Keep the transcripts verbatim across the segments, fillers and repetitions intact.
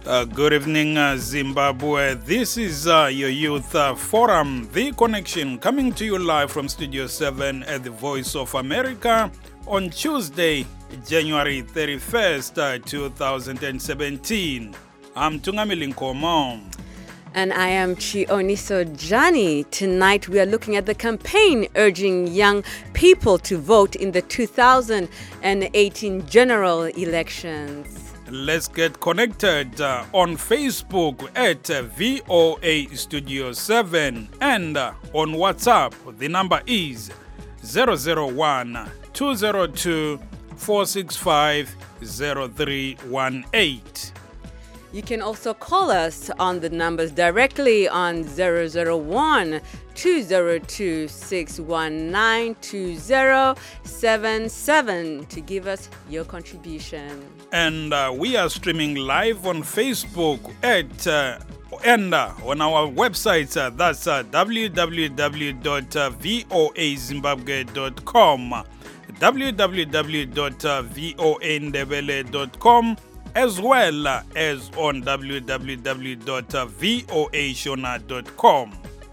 Uh, good evening, uh, Zimbabwe. This is uh, your Youth uh, Forum, The Connection, coming to you live from Studio seven at the Voice of America on Tuesday, January thirty-first, uh, two thousand seventeen. I'm Tungamili Nkomo. And I am Chioniso Jani. Tonight we are looking at the campaign urging young people to vote in the two thousand eighteen general elections. Let's get connected uh, on Facebook at uh, V O A Studio seven and uh, on WhatsApp. The number is zero zero one, two zero two, four six five, zero three one eight. You can also call us on the numbers directly on zero zero one, two zero two, six one nine, two zero seven seven to give us your contribution. And uh, we are streaming live on Facebook at uh, and uh, on our website. Uh, that's uh, w w w dot voa zimbabwe dot com, w w w dot voa ndebele dot com, as well as on w w w dot voa shona dot com.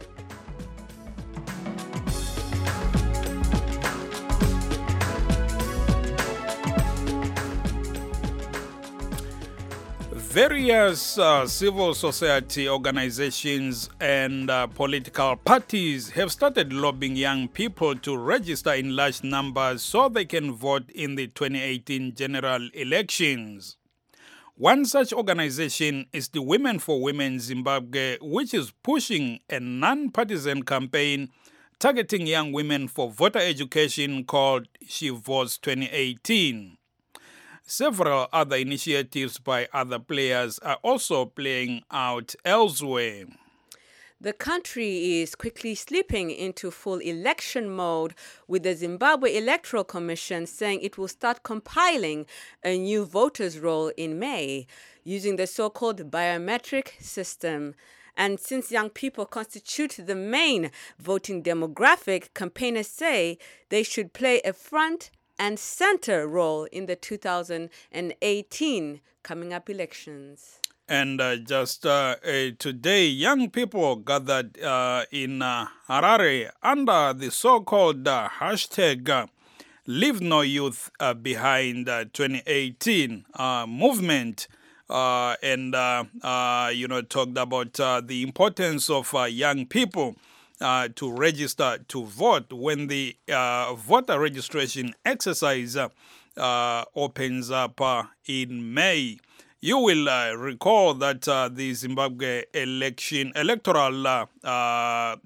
Various uh, civil society organizations and uh, political parties have started lobbying young people to register in large numbers so they can vote in the twenty eighteen general elections. One such organization is the Women for Women Zimbabwe, which is pushing a non-partisan campaign targeting young women for voter education called She Votes twenty eighteen. Several other initiatives by other players are also playing out elsewhere. The country is quickly slipping into full election mode, with the Zimbabwe Electoral Commission saying it will start compiling a new voters' roll in May using the so-called biometric system. And since young people constitute the main voting demographic, campaigners say they should play a front and center role in the two thousand eighteen coming up elections. And uh, just uh, uh, today, young people gathered uh, in uh, Harare under the so-called uh, hashtag uh, Leave No Youth uh, Behind uh, twenty eighteen uh, movement, uh, and uh, uh, you know talked about uh, the importance of uh, young people Uh, to register to vote when the uh, voter registration exercise uh, uh, opens up uh, in May. You will uh, recall that uh, the Zimbabwe election electoral uh, uh,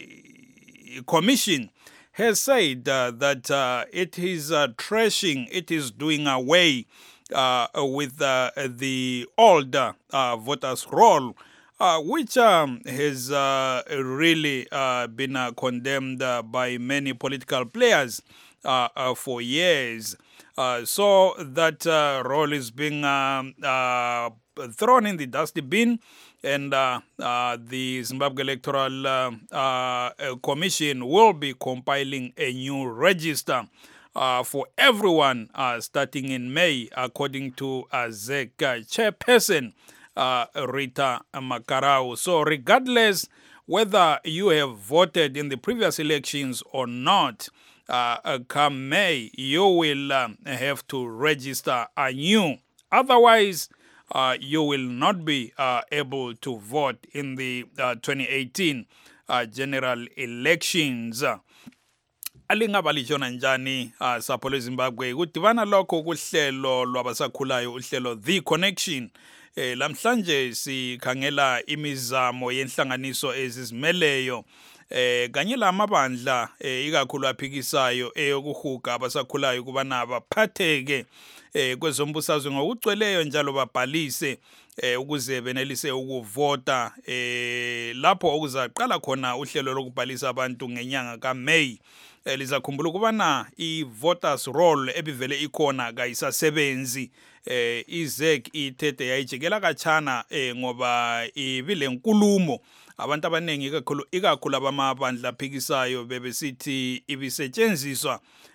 the commission has said uh, that uh, it is uh, trashing, it is doing away uh, with uh, the old uh, voters' roll. Uh, which um, has uh, really uh, been uh, condemned uh, by many political players uh, uh, for years. Uh, so that uh, role is being um, uh, thrown in the dusty bin, and uh, uh, the Zimbabwe Electoral uh, uh, Commission will be compiling a new register uh, for everyone uh, starting in May, according to uh, Z E C uh, chairperson Uh, Rita Makarau. So regardless whether you have voted in the previous elections or not, uh, uh, come May, you will um, have to register anew. Otherwise, uh, you will not be uh, able to vote in the uh, twenty eighteen uh, general elections. Alingabalichona njani uh, sapho Zimbabwe kudibana lokho kuhlelo lwabasakhulayo, uhlelo The Connection. Eh, lamhlanje sikhangela imizamo yenhlanganiso ezizimeleyo eh kanye lamabandla eh, ikakhulu aphikisayo eyokuhuga abasakhulayo kubana baphatheke eh kwezombusazwe ngokucweleyo njalo babhalise eh ukuze benelise ukuvota eh lapho okuzaqala khona uhlelo lokubhalisa abantu ngenyanga kaMay. Elizakhumbula ukubana i-voters roll ebivele ikhona kayisasebenzi eh izek ithethe yayijekela kachana eh ngoba ibile nkulumo abantu abanengi ikakhulu ikakhulu abamabandla aphikisayo bebesithi ibisetshenziswa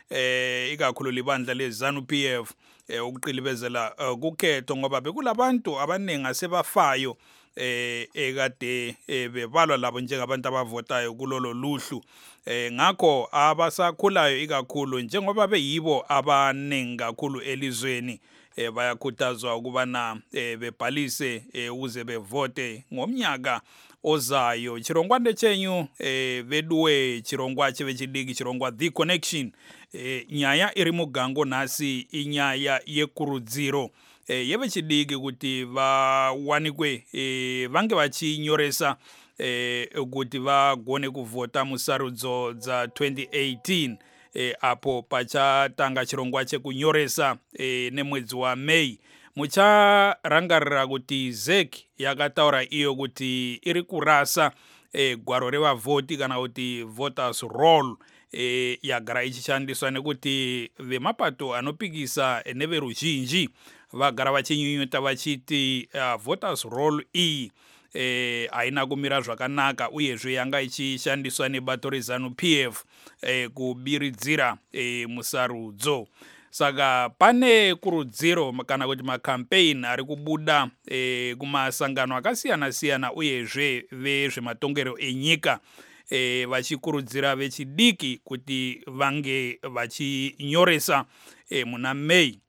eh ikakhulu libandla leZanu P F eh ukuqilibezela uh, kukhetho ngoba bekulabantu abaningi asebafayo eh ekade eh, bebalwa labo njengabantu abavotayo kulolo luhlu eh ngakho abasakhulayo ikakhulu njengoba beyibo abaningi kakhulu elizweni eh bayakhuthazwa ukubana eh, bebhalise eh, ukuze bevote ngomnyaka ozayo chirongwa chenyu eh, veduwe chirongwa chevechidiki chirongwa The Connection eh, nyaya iri mugango nhasi inyaya yekurudziro eh, yevechidiki kuti vawanikwe eh, vange vachinyoresa eh, kuti vagone kuvhota musarudzo dza twenty eighteen eh, apo pachatanga chirongwa chekunyoresa eh, nemwedzi waMei. Mucharangarira kuti Z E C yakataura iyo kuti iri kurasa eh, gwaro revavhoti kana kuti voters roll eh, yagara ichishandiswa nekuti vemapato anopikisa neveruzhinji vagara vachinyunyuta vachiti uh, voters roll iyi eh, haina kumira zvakanaka uyezve yanga ichishandiswa nebato reZanu P F eh, kubiridzira eh, musarudzo. Saka pane kurudziro kana kuti makampeni ari kubuda e, kumasangano akasiyana siyana uyezve vezvematongero enyika e, vachikurudzira vechidiki kuti vange vachinyoresa e, muna Mei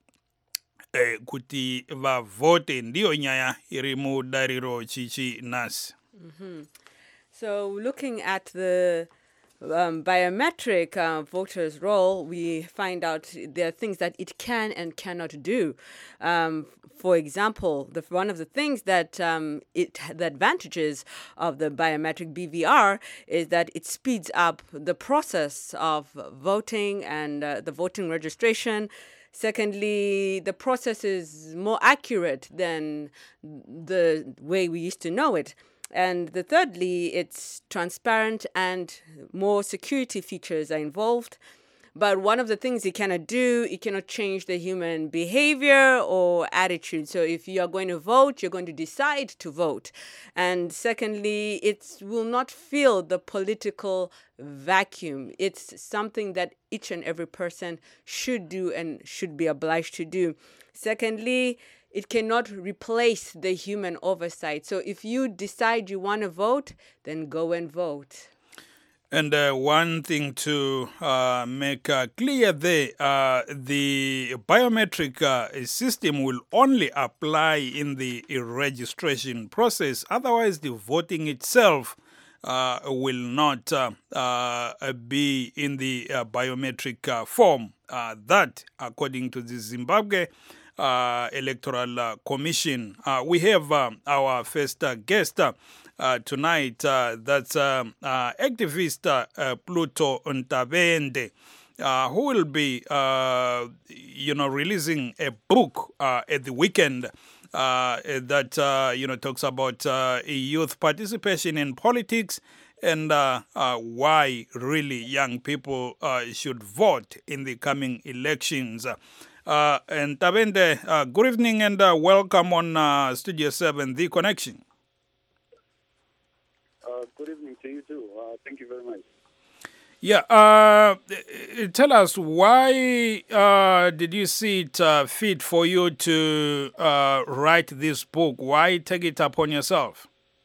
e, kuti vavote. Ndiyo nyaya iri mudariro chichi nasi. Mm-hmm. So looking at the Um, biometric uh, voters roll, we find out there are things that it can and cannot do. Um, for example, the, one of the things that um, it the advantages of the biometric B V R is that it speeds up the process of voting and uh, the voting registration. Secondly, the process is more accurate than the way we used to know it. And the thirdly, it's transparent and more security features are involved. But one of the things it cannot do, it cannot change the human behavior or attitude. So if you are going to vote, you're going to decide to vote. And secondly, it will not fill the political vacuum. It's something that each and every person should do and should be obliged to do. Secondly, it cannot replace the human oversight. So if you decide you want to vote, then go and vote. And uh, one thing to uh, make uh, clear there, uh, the biometric uh, system will only apply in the registration process. Otherwise, the voting itself uh, will not uh, uh, be in the uh, biometric uh, form. Uh, that, according to the Zimbabwe Uh, Electoral uh, Commission. Uh, we have uh, our first uh, guest uh, uh, tonight. Uh, that's uh, uh, activist uh, uh, Pluto Ntavende, uh, who will be, uh, you know, releasing a book uh, at the weekend uh, that, uh, you know, talks about uh, youth participation in politics and uh, uh, why really young people uh, should vote in the coming elections. Uh, and Ntavende, uh, good evening and uh, welcome on uh, Studio seven, The Connection. Uh, good evening to you too. Uh, thank you very much. Yeah, uh, tell us, why uh, did you see it uh, fit for you to uh, write this book? Why take it upon yourself?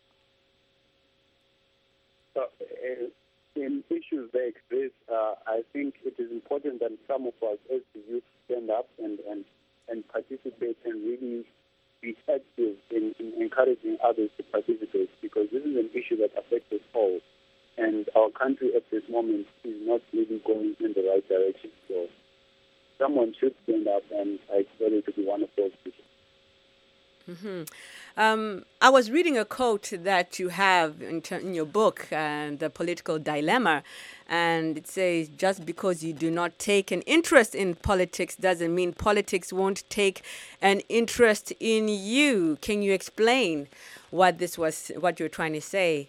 Uh, in issues like this, uh, I think it is important that some of us as the youth stand up and, and, and participate and really be active in, in encouraging others to participate, because this is an issue that affects us all. And our country at this moment is not really going in the right direction. So someone should stand up, and I expect it to be one of those people. Mm-hmm. Um, I was reading a quote that you have in, ter- in your book, uh, The Political Dilemma, and it says, just because you do not take an interest in politics doesn't mean politics won't take an interest in you. Can you explain what this was, what you're trying to say?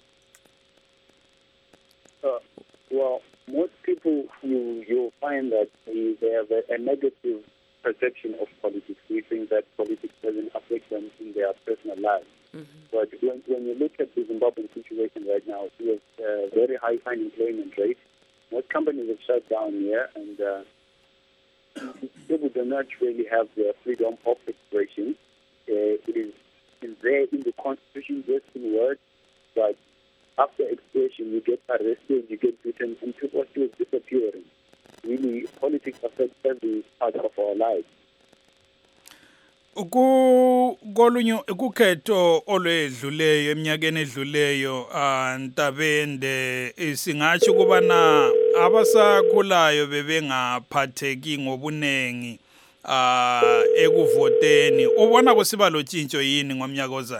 Uh, well, most people, you, you'll find that they, they have a, a negative perception of politics. We think that politics doesn't affect them in their personal lives. Mm-hmm. But when, when you look at the Zimbabwean situation right now, we have a very high unemployment rate. most companies have shut down here, and uh, people do not really have the freedom of expression. Uh, it is is there in the Constitution, just in words, but after expression, you get arrested, you get beaten, and people are still disappearing. Really, politics affects every part of our lives. Ku kolunyo ukukhetho olwedluleyo eminyakeni edluleyo Ntabende singathi kubana abasakhulayo bebengaphatheki ngobunengi ah ekuvoteni ubona kusiba lotshintsho yini ngomnyaka ozayo?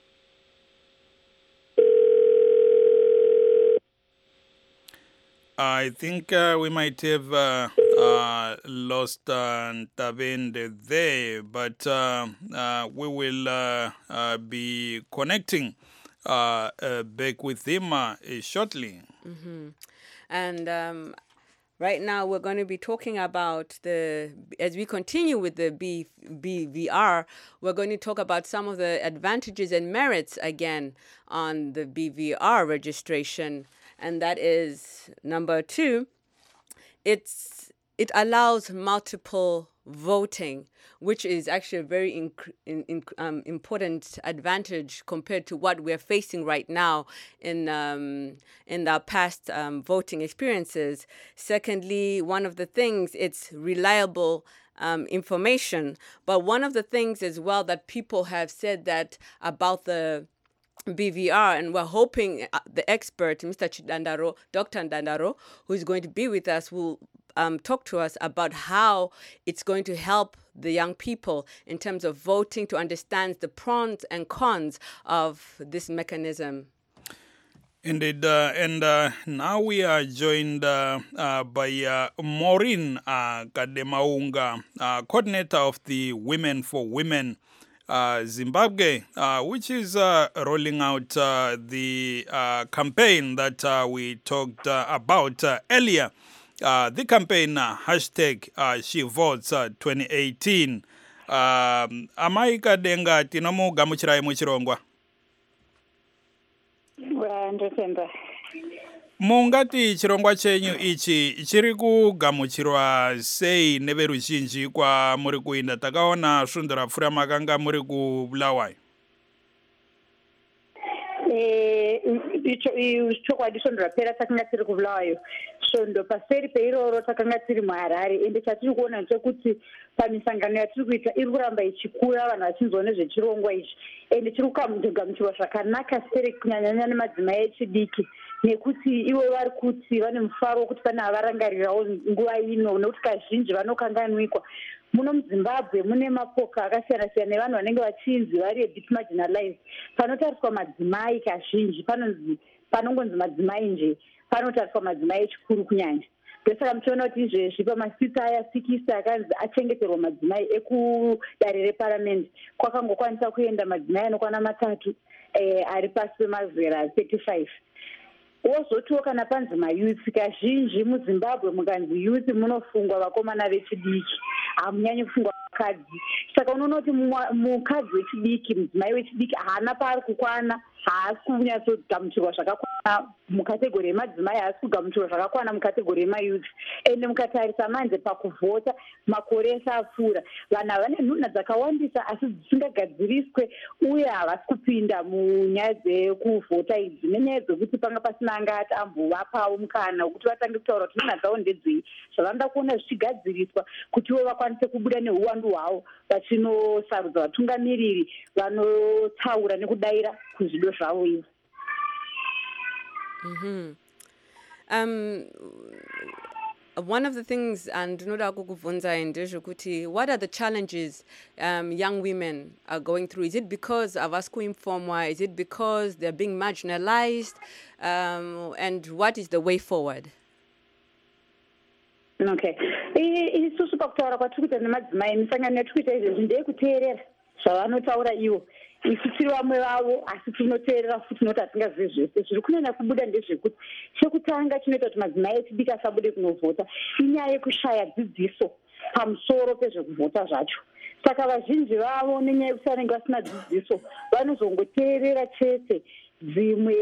I think uh, we might have uh, uh, lost uh, Ntabende there, but uh, uh, we will uh, uh, be connecting uh, uh, back with him uh, shortly. Mm-hmm. And um, right now we're going to be talking about the, as we continue with the B, B V R, we're going to talk about some of the advantages and merits again on the B V R registration. And that is number two, it's it allows multiple voting, which is actually a very inc- in, in, um, important advantage compared to what we're facing right now in um, in our past um, voting experiences. Secondly, one of the things, it's reliable um, information. But one of the things as well that people have said that about the B V R, and we're hoping the expert, Mister Chidandaro, Doctor Ndandaro, who is going to be with us, will um, talk to us about how it's going to help the young people in terms of voting to understand the pros and cons of this mechanism. Indeed, uh, and uh, now we are joined uh, uh, by uh, Maureen uh, Kademaunga, uh, coordinator of the Women for Women Uh, Zimbabwe, uh, which is uh, rolling out uh, the uh, campaign that uh, we talked uh, about uh, earlier. Uh, the campaign uh, hashtag uh, She Votes uh, twenty eighteen. Um, Amai Kadenga tinomu gamuchirai muchirongwa. Ndotenda. Mungati chirongwa chenyu ichi chiri kugamuchirwa sei neveruzhinji kwa muri kuinda? Takaona svondo rapfuura makanga muri kubulawayo. Chokwadi svondo rapera takanga tiri kubulawayo. Svondo paseri peiroro takanga tiri muHarare, ende chatiri kuona ndechekuti pamisangano yatiri kuita iri kuramba ichikura, vanhu vachinzwa nezvechirongwa ichi, ende chiri kugamuchirwa zvakanaka seri kunyanyanya nemadzimai echidiki, nekuti ivo vari kuti vane mufaro wekuti pane avarangarirawo nguva ino, nekuti kazhinji vanokanganwikwa. Muno muZimbabwe mune mapoka akasiyana siyana nevanhu vanenge vachinzi vari a bit marginalized. Panotariswa madzimai kazhinji panonzi panongonzi madzimai nje, panotariswa madzimai echikuru kunyanya. Ndosaka muchiona kuti izvezvi pamasita aya sikisi akanzi achengeterwa madzimai ekudare reparamende kwakangokwanisa kuenda madzimai anokwana matatu eh, ari pasi pemazera thirty-five. Wozotiwo kana panzi mayuthi, kazhinji muZimbabwe mukanzi youth munofungwa vakomana vechidiki, hamunyanyi kufungwa vakadzi. Saka unoona kuti mukadzi wechidiki, mudzimai wechidiki haana paari kukwana, haasi kunyatsogamuchirwa zvakakwana mukategori yemadzimai, haasi kugamuchirwa zvakakwana mukategori yemayuthi. Ende mukatarisa manje pakuvhota makore ese apfuura, vanhu vane nhunha dzakawandisa asi dzisingagadziriswe uye havasi kupinda munyaya dzekuvhota idzi, nenyaya dzekuti panga pasina angati ambovapawo mukana wekuti vatange kutaura kuti nhunha dzavo ndedzei, zvavanoda kuona zvichigadziriswa kuti ivo vakwanise kubuda neuwandu hwavo vachinosarudza vatungamiriri vanotaura nekudayira kuzvido zvavo ivo. Mm-hmm. Um, one of the things, and Noda Kukuvunza and Dejokuti, what are the challenges um, young women are going through? Is it because of Avasku Informwa? Is it because they're being marginalized? Um, and what is the way forward? Okay. Isusu pakutaura kwatiri kuita nemadzimai misangano yatiri kuita izvezvi ndeyekuteerera zvavanotaura ivo. Isu tiri vamwe vavo asi tinoteerera futi noti hatingazivi zvese. Zviri kunyanya kubuda ndezvekuti chekutanga chinoita kuti madzimai echidiki asabude kunovhota inyaya yekushaya dzidziso pamusoro pezvekuvhota zvacho. Saka vazhinji vavo nenyaya yekuti vanenge vasina dzidziso vanozongoteerera chete dzimwe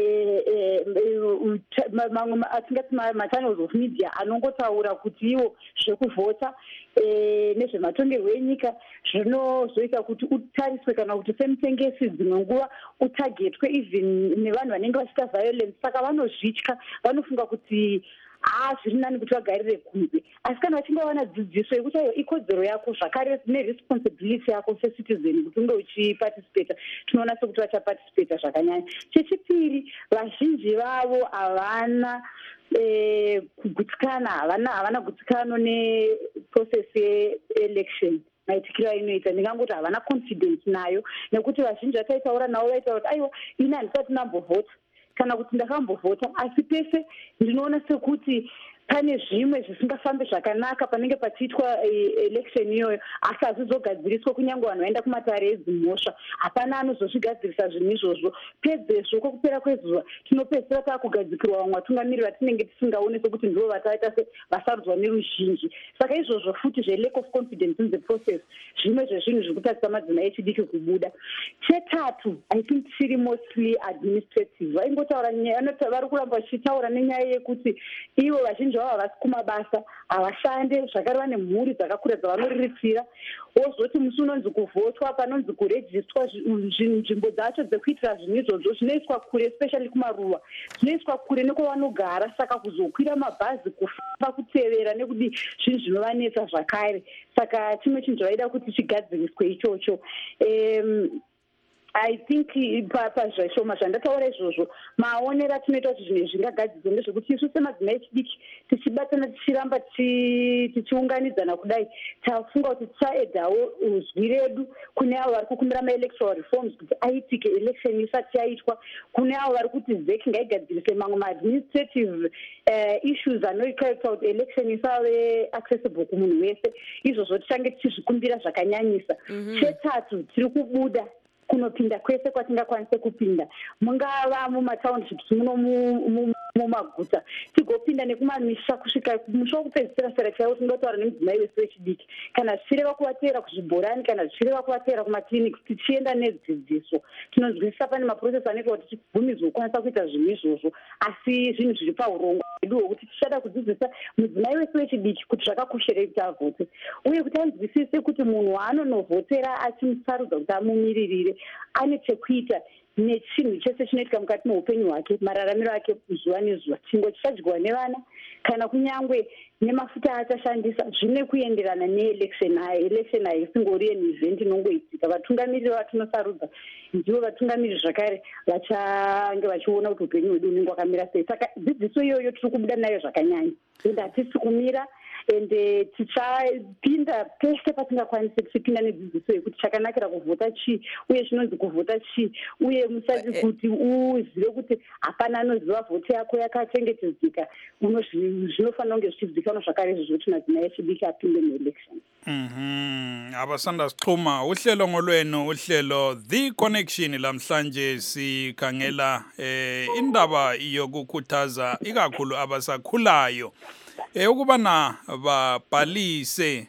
mamwe atingati machannels of media anongotaura kuti iwo zvekuvhota nezvematongerwo enyika zvinozoita kuti utariswe kana kuti semutengesi dzimwe nguva utagetwe even nevanhu vanenge vachiita violence. Saka vanozvitya, vanofunga kuti haa zviri nani kuti vagarire kunze. Asi kana vachinge vana dzidziso yekuti ayo ikodzero yako zvakare neresponsibility yako secitizen kuti unge uchiparticipata, tinoona sekuti vachaparticipata zvakanyanya. Chechipiri, vazhinji vavo havana kugutsikana, havana gutsikano neprocess yeelection maitikiro ainoita. Ndingangoti havana confidence nayo nekuti vazhinji vataitaura navo vaitaura kuti aiwa ini handisati ndambovhota kana kuti ndakambovhota, asi pese ndinoona sekuti pane zvimwe zvisingafambi zvakanaka panenge pachiitwa election iyoyo, asi hazvizogadziriswa kunyange vanhu vaenda kumatare edzimhosva. Hapana anozozvigadzirisa zvinhu izvozvo. Pedzezvo kwekupera kwezuva tinopedzisira taakugadzikirwa vamwe vatungamiri vatinenge tisingaone sekuti ndivo vataita se vasarudzwa neruzhinji. Saka izvozvo futi zve-lack of confidence in the process zvimwe zvezvinhu zviri kutatisa madzimai echidiki kubuda. Chetatu, I think chiri mostly administrative. Vaingotaura vari kuramba vachitaura nenyaya yekuti ivo vazhinji vavo havasi kumabasa, havashande, zvakare vane mhuri dzakakura dzavanoriripira. Wozoti musi unonzi kuvhotwa, panonzi kurejistwa, nzvimbo dzacho dzekuitira zvinhu izvozvo zvinoiswa kure, especially kumaruwa, zvinoiswa kure nekwavanogara. Saka kuzokwira mabhazi, kufamba, kutevera nekudi zvinhu zvinovanetsa zvakare. Saka chimwe chinhu chavaida kuti chigadziriswe ichocho. Um, I think pazvashoma zvandataura izvozvo, maonero atinoita kuti zvinhu zvingagadzirwa ndezvekuti isu semadzimai echidiki tichibatana tichiramba tichiunganidzana kudai, tafunga kuti tichaedhawo uzwi redu kune avo vari kukumbira maelectoral reforms kuti aitike election isati yaitwa, kune avo vari kuti zeki ngaigadzirise mamwe maadministrative issues anoita kuti election isave accessible kumunhu wese. Izvozvo tichange tichizvikumbira zvakanyanyisa. Chetatu, tiri kubuda kunopinda kwese kwatingakwanise kupinda, mungava mumatownships muno mumaguta, tigopinda nekumamisha kusvika musha wokupedzisira serekta yekuti tingotaura nemudzimai wese wechidiki, kana zvichireva kuvatera kuzvibhorani, kana zvichireva kuvatera kumakliniki, tichienda nedzidziso. Tinonzwisisa pane maprocess anoitwa kuti tibvumidzwe kukwanisa kuita zvinhu izvozvo, asi zvinhu zviri paurongwa hwedu hwekuti tichada kudzidzisa mudzimai wese wechidiki kuti zvakakosherei kuti avhote, uye kuti anzwisise kuti munhu waanonovhotera achimusarudza kuti amumiririre ane chekuita nechinhu chese chinoitika mukati meupenyu hwake, mararamiro ake zuva nezuva, chingo chichadyiwa nevana kana kunyangwe nemafuta achashandisa, zvine kuenderana neelection hayo. Election hayo isingori yenhu event inongoitika. Vatungamiriri vatinosarudza ndivo vatungamiriri zvakare vachange vachiona kuti upenyu hwedu hunenge hwakamira sei. Saka dzidziso iyoyo tiri kubuda nayo zvakanyanya, ende hatisi kumira, ende tichapinda pese patingakwanise tichipinda nedzidziso yekuti chakanakira kuvhota chii uye chinonzi kuvhota chii, uye musati kuti uzive kuti hapana anoziva vhoti yako yakachengetedzeka. Zvinofanira kunge zvichizivikanwa zvakare izvozvo kuti madzimai echidiki apinde muelection. Mhm, abasanda sixhuma uhlelo ngolwenu, uhlelo The Connection. Lamhlanje sikhangela eh indaba yokukhuthaza ikakhulu abasakhulayo eh ukubana babhalise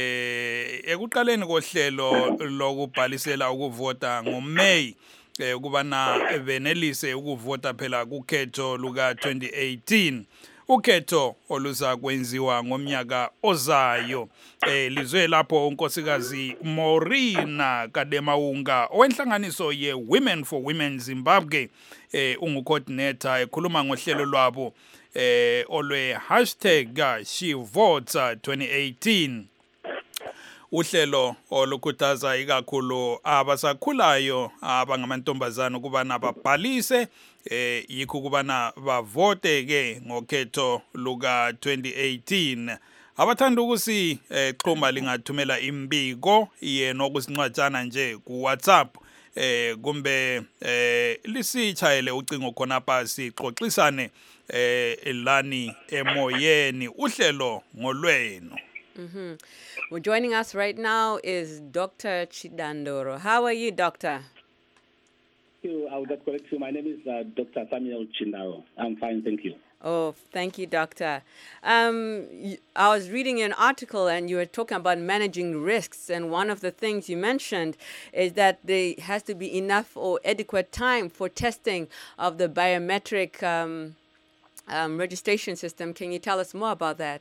eh ekuqaleni kohlelo lokubhalisela ukuvota ngoMay, eh ukubana benelise ukuvota phela kukhetho luka twenty eighteen, ukhetho oluza kwenziwa ngomnyaka ozayo. Eh lizwe lapho unkosikazi Morina Kademaunga owenhlanganiso ye Women for Women Zimbabwe eh ungucoordinator ekhuluma ngohlelo lwabo eh olwe hashtag SheVotes twenty eighteen. Uhlelo olukhuthaza ikakhulu abasakhulayo abangamantombazana ukubana babhalise eh yikho ukubana bavote ke ngokhetho luka twenty eighteen. Abathanda ukusi xhuma lingathumela imbiko yena okusincwajana nje ku WhatsApp eh kumbe eh lisichayele ucingo khona pasi xoxisane eh elani emoyeni uhlelo ngolwenu. Mm-hmm. Well, joining us right now is Doctor Chidandoro. How are you, Doctor? Thank you. I would just correct you. My name is uh, Doctor Samuel Chindaro. I'm fine, thank you. Oh, thank you, Doctor. Um, y- I was reading an article and you were talking about managing risks. And one of the things you mentioned is that there has to be enough or adequate time for testing of the biometric um, um, registration system. Can you tell us more about that?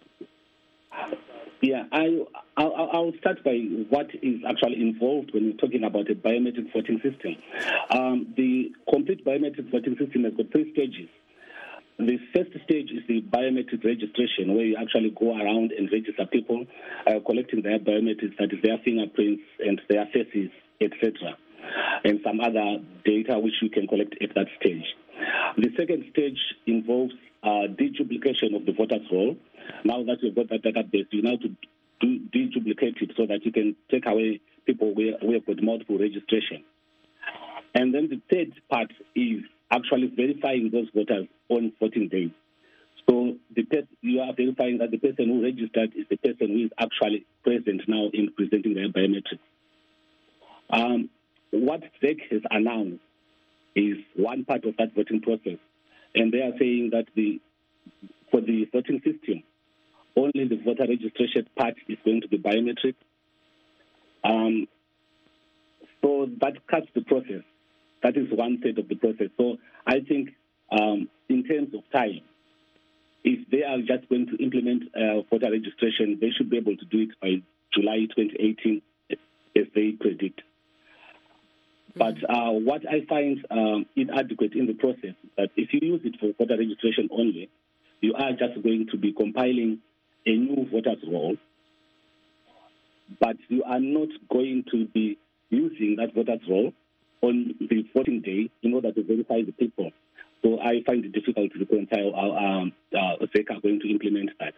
Yeah, I, I'll, I'll start by what is actually involved when we're talking about a biometric voting system. Um, the complete biometric voting system has got three stages. The first stage is the biometric registration, where you actually go around and register people, uh, collecting their biometrics, that is their fingerprints and their faces, et cetera, and some other data which you can collect at that stage. The second stage involves uh, deduplication of the voter's roll. Now that you've got that database, you now to do deduplicate it so that you can take away people who have got multiple registration. And then the third part is actually verifying those voters on voting day. So the pe- you are verifying that the person who registered is the person who is actually present now in presenting their biometrics. Um, what Z E C has announced is one part of that voting process, and they are saying that the for the voting system, only the voter registration part is going to be biometric. Um, so that cuts the process. That is one third of the process. So I think um, in terms of time, if they are just going to implement uh, voter registration, they should be able to do it by July twenty eighteen, as they predict. But uh, what I find um, inadequate in the process is that if you use it for voter registration only, you are just going to be compiling a new voter's roll, but you are not going to be using that voter's roll on the voting day in order to verify the people. So I find it difficult to reconcile how um, uh, Z E C are going to implement that.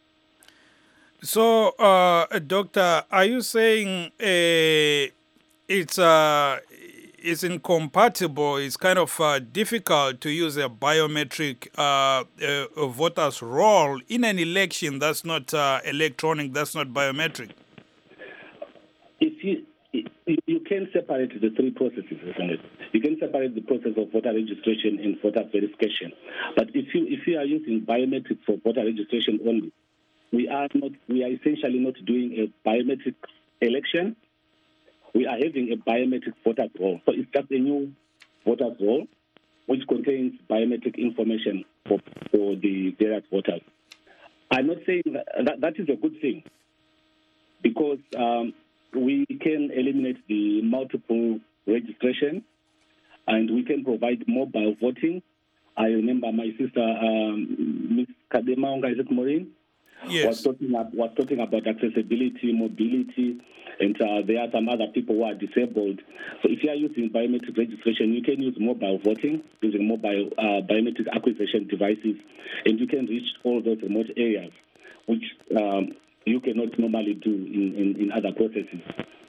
So, uh, Doctor, are you saying uh, it's uh, it's incompatible, it's kind of uh, difficult to use a biometric uh, uh, voter's roll in an election that's not uh, electronic, that's not biometric? If you you can separate the three processes, isn't it? You can separate the process of voter registration and voter verification. But if you if you are using biometrics for voter registration only, we are not we are essentially not doing a biometric election. We are having a biometric voter roll. So it's just a new voter roll which contains biometric information for, for the various voters. I'm not saying that that, that is a good thing, because um, we can eliminate the multiple registration and we can provide mobile voting. I remember my sister, um, Miz Kadema Maureen, Yes. was talking, was talking about accessibility, mobility, and uh, there are some other people who are disabled. So if you are using biometric registration, you can use mobile voting, using mobile uh, biometric acquisition devices, and you can reach all those remote areas, which um, you cannot normally do in, in, in other processes.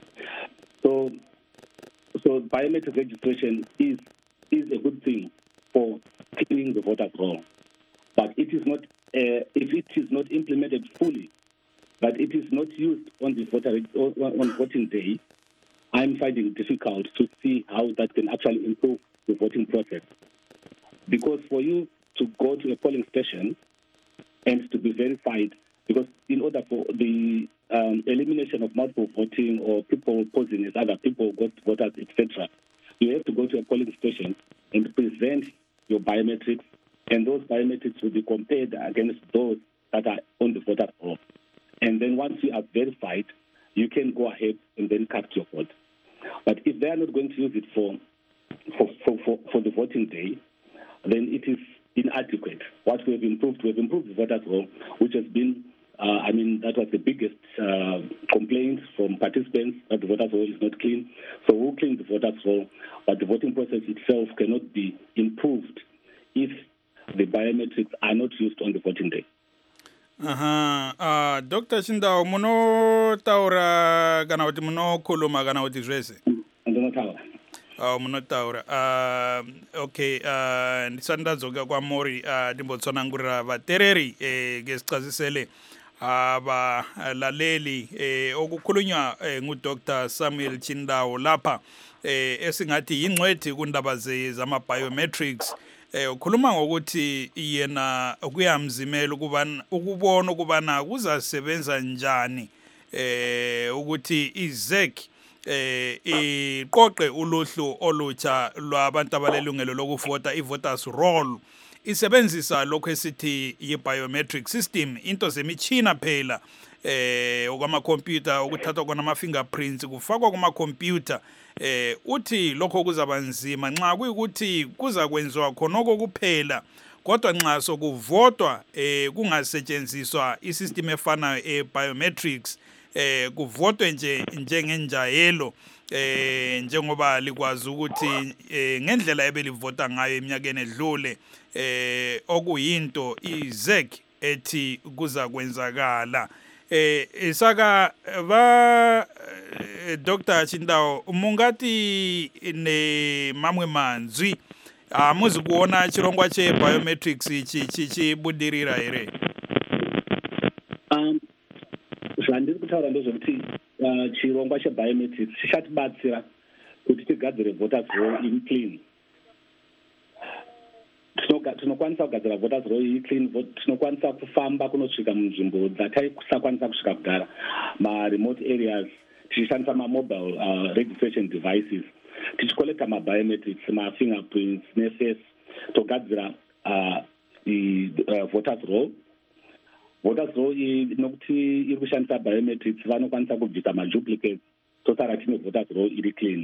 So, so biometric registration is is a good thing for cleaning the voter roll, but it is not. Uh, if it is not implemented fully, but it is not used on the voter on voting day, I'm finding it difficult to see how that can actually improve the voting process. Because for you to go to a polling station and to be verified, because in order for the um, elimination of multiple voting or people posing as other people, ghost voters, et cetera, you have to go to a polling station and present your biometrics, and those biometrics will be compared against those that are on the voter roll. And then once you are verified, you can go ahead and then cast your vote. But if they are not going to use it for for, for, for, for the voting day, then it is inadequate. What we have improved, we have improved the voters roll, which has been, uh, I mean, that was the biggest uh, complaint from participants, that the voters roll is not clean. So we'll clean the voters roll, but the voting process itself cannot be improved if the biometrics are not used on the voting day. Aha, uh, Doctor Shindao, muno taura kana uti muno kuluma kana uti zvese? Ndinotaura. Uh, muno taura. Uh, okay, uh, ndisandadzoka kwamuri uh, ndimbotsonangurira vatereri eh, ngesichazisele abalaleli eh, okukhulunywa eh, nguDr Samuel Shindao lapha eh, esingathi yingcwethi kundaba zama biometrics eh ukhuluma ngokuthi yena kuyamzimela ukuba ukubona ukubana kuzasebenza njani eh ukuthi iZ E C eh iqoqe uluhlu olutsha lwabantu abalelungelo lokuvota i-voters roll isebenzisa lokho esithi yi-biometric system into zemichina phela eh okwamakhompyuta ukuthathwa kona ama-fingerprints kufakwa kuma-computer eh uthi lokho kuzaba nzima nxa kuyikuthi kuza kwenziwa khonoko kuphela kodwa nxa sokuvotwa eh kungasetshenziswa isystem efanayo e-biometrics eh kuvotwe nje njengenjayelo eh njengoba likwazi ukuthi eh, ngendlela ebelivota ngayo eminyakeni edlule eh okuyinto iZ E C ethi kuza kwenzakala eh isaka ba eh, Doctor Chindawo mungati ne mamwe manzwi amuzi kuona chirongwa che biometrics chi chi chi budirira ere um zvandiri kutaura ndezvekuti chirongwa chebiometrics chichatibatsira kuti tigadzire voters roll iri clean tinokwanisa kugadzira voters roll iri clean tinokwanisa kufamba kunosvika munzvimbo dzataisakwanisa kusvika kugara maremote areas tichishandisa mamobile uh, registration devices tichicollecta mabiometrics mafingerprints neface togadzira uh, uh, voters roll voters roll nokuti iri kushandisa biometrics vanokwanisa kubvisa maduplicates tosara tine voters roll iri clean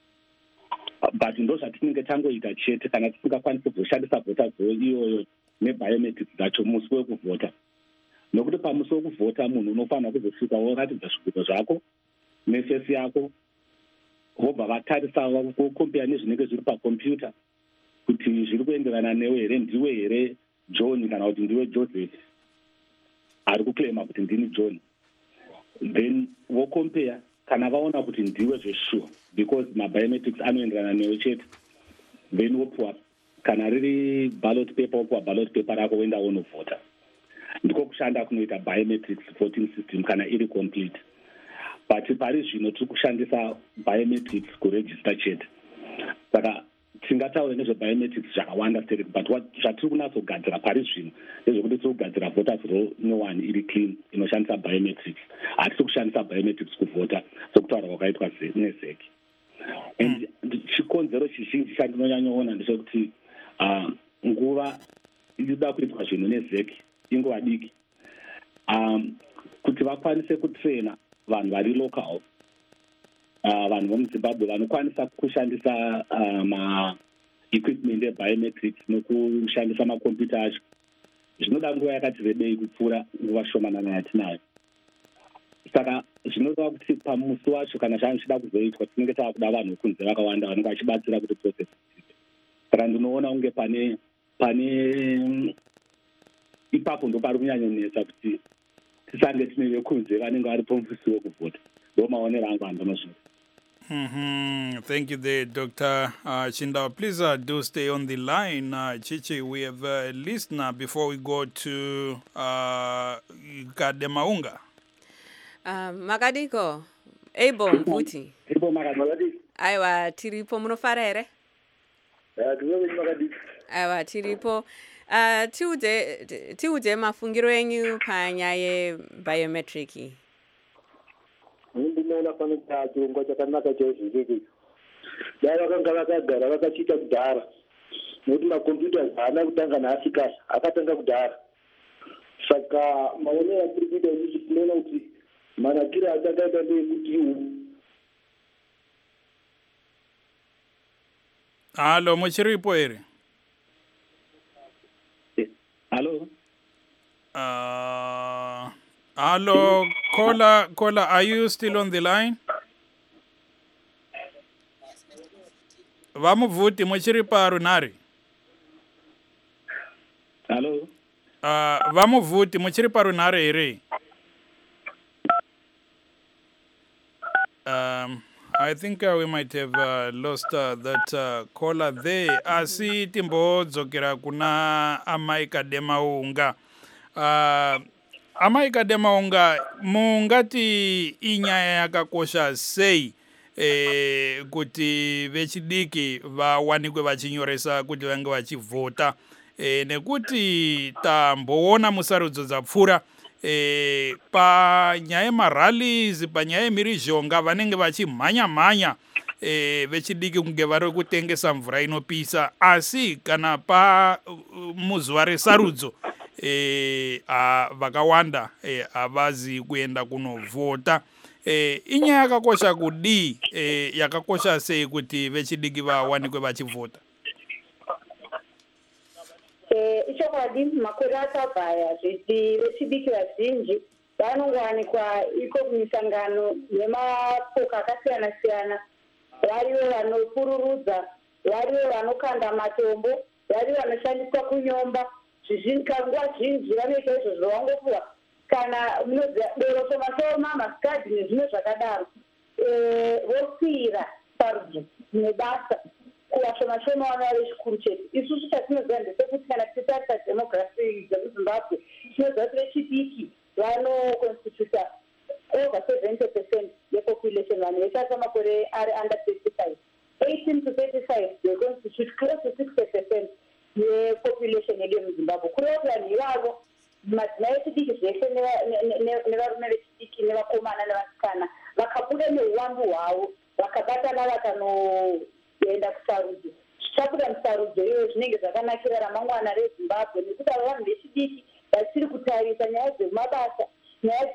but ndo zvatinenge tangoita chete kana tisingakwanisi kuzoshandisa voters roll iyoyo nebiometrics dzacho musi wekuvhota nokuti pamusi wekuvhota munhu unofanira kuzosvika woratidza zvipiko zvako nefesi yako vobva vatarisa vokompera nezvinenge zviri pakombiyuta kuti zviri kuenderana newe here ndiwe here John kana kuti ndiwe Joseph ari kuklema kuti ndini John then vokompera kana vaona kuti ndiwe zvesure because mabiometrics anoenderana newe chete then wopuwa kana riri ballot paper wopuwa ballot paper rako woenda wonovhota ndiko kushanda kunoita biometrics voting system kana iri complete but pari zvino tiri kushandisa biometrics kuregister chete saka tingataura nezvebiometrics zvakawanda state but zvatiri kunatsogadzira pari zvino ndezvekuti tiri kugadzira voters roll nyowani iri clean inoshandisa biometrics hatisi kushandisa biometrics kuvhota sokutaura kwakaitwa neZ E C and chikonzero chizhinji chandinonyanyoona ndechekuti nguva inoda kuitwa zvinhu neZ E C inguva diki um kuti vakwanise kutraina vanhu vari local uh, vanhu vomuzimbabwe vanokwanisa kushandisa uh, ma-equipment ebiometrics nokushandisa makombiyuta acho zvinoda nguva yakati rebei kupfuura nguva shomanana yatinayo saka zvinova kuti pamusi wacho kana zvanhu zvichida kuzoitwa tinenge tava kuda vanhu kunze vakawanda vanenge vachibatsira kuti process iite saka ndinoona kunge pane pane ipapo ndo pari kunyanyonetsa kuti tisange tine vekunze vanenge vari pomusi wekuvhota ndo maonero angu andinozvita. Mm-hmm. Thank you there, Doctor Uh, Chindawo. Please uh, do stay on the line. Uh, Chichi, we have a listener before we go to uh, Kademaunga. Uh, Makadiko, Ebo Mputi. Ebo Makadiko. Aiwa, tiripo munofara here? Ya, tuwewe Makadiko. Aiwa, tiripo. Uh, tiuze, tiuze mafungiro enyu panyaya biometric. Ndinoona pano chirongwa chakanaka chaizvizvi dai vakanga vakagara vakachita kudhara nokuti makombiyuta haana kutanga naasika akatanga kudhara saka maonero atiri kuita isusu tinoona kuti manakiro achakaita ndeekuti halo muchiripo here halo uh Hello, caller, caller, are you still on the line? Vamuvuti muchiri parunari. Hello. Uh, vamuvuti muchiri parunari here. Um, I think uh, we might have uh, lost uh, that uh, caller there. Asi timbo dzokera kuna Amai Kademaunga. Uh, Amai Kademaunga, mungati inyaya yakakosha sei eh kuti vechidiki vawanikwe vachinyoresa kuti vange vachivhota eh nekuti tamboona musarudzo dzapfuura eh panyaya yemarallies panyaya yemirizhonga vanenge vachimhanya mhanya eh vechidiki kunge vari kutengesa mvura inopisa asi kana pa uh, muzuva resarudzo eh vakawanda eh avazi kuenda kunovhota. Eh, inyaya yakakosha kudii eh, yakakosha sei kuti vechidiki vawanikwe vachivhota? Eh, ichokwadi makore akabhaya zviti vechidiki vazhinji vanongowanikwa iko kumisangano nemapoka akasiyana siyana, varivo vanopururudza, varivo vanokanda matombo, varivo vanoshandiswa kunyomba. Nguva zhinji vanoita izvozvo vangopuwa kana doro shoma shoma masikadhi nezvimwe zvakadaro vosiyira sarudzo nebasa kuvashoma shoma vana vechikuru chete. Isusu chatinoziva ndesekuti kana tichitarisa demography dzemuzimbabwe tinoziva kuti vechidiki vanoconstituta over seventy percent yepopulation, vanhu vechasa makore ari under thirty-five. eighteen to thirty-five they constitute close to sixty percent yepopulation yedu yemuzimbabwe. Kureva kuti vanhu ivavo madzimai echidiki zveshe nevarume vechidiki nevakomana nevasikana vakabuda neuwandu hwavo vakabatana vakanoenda kusarudzo, zvichabuda musarudzo iyoyo zvinenge zvakanakira ramangwana rezimbabwe, nekuti ava vanhu vechidiki vachiri kutarisa nyaya dzemabasa, nyaya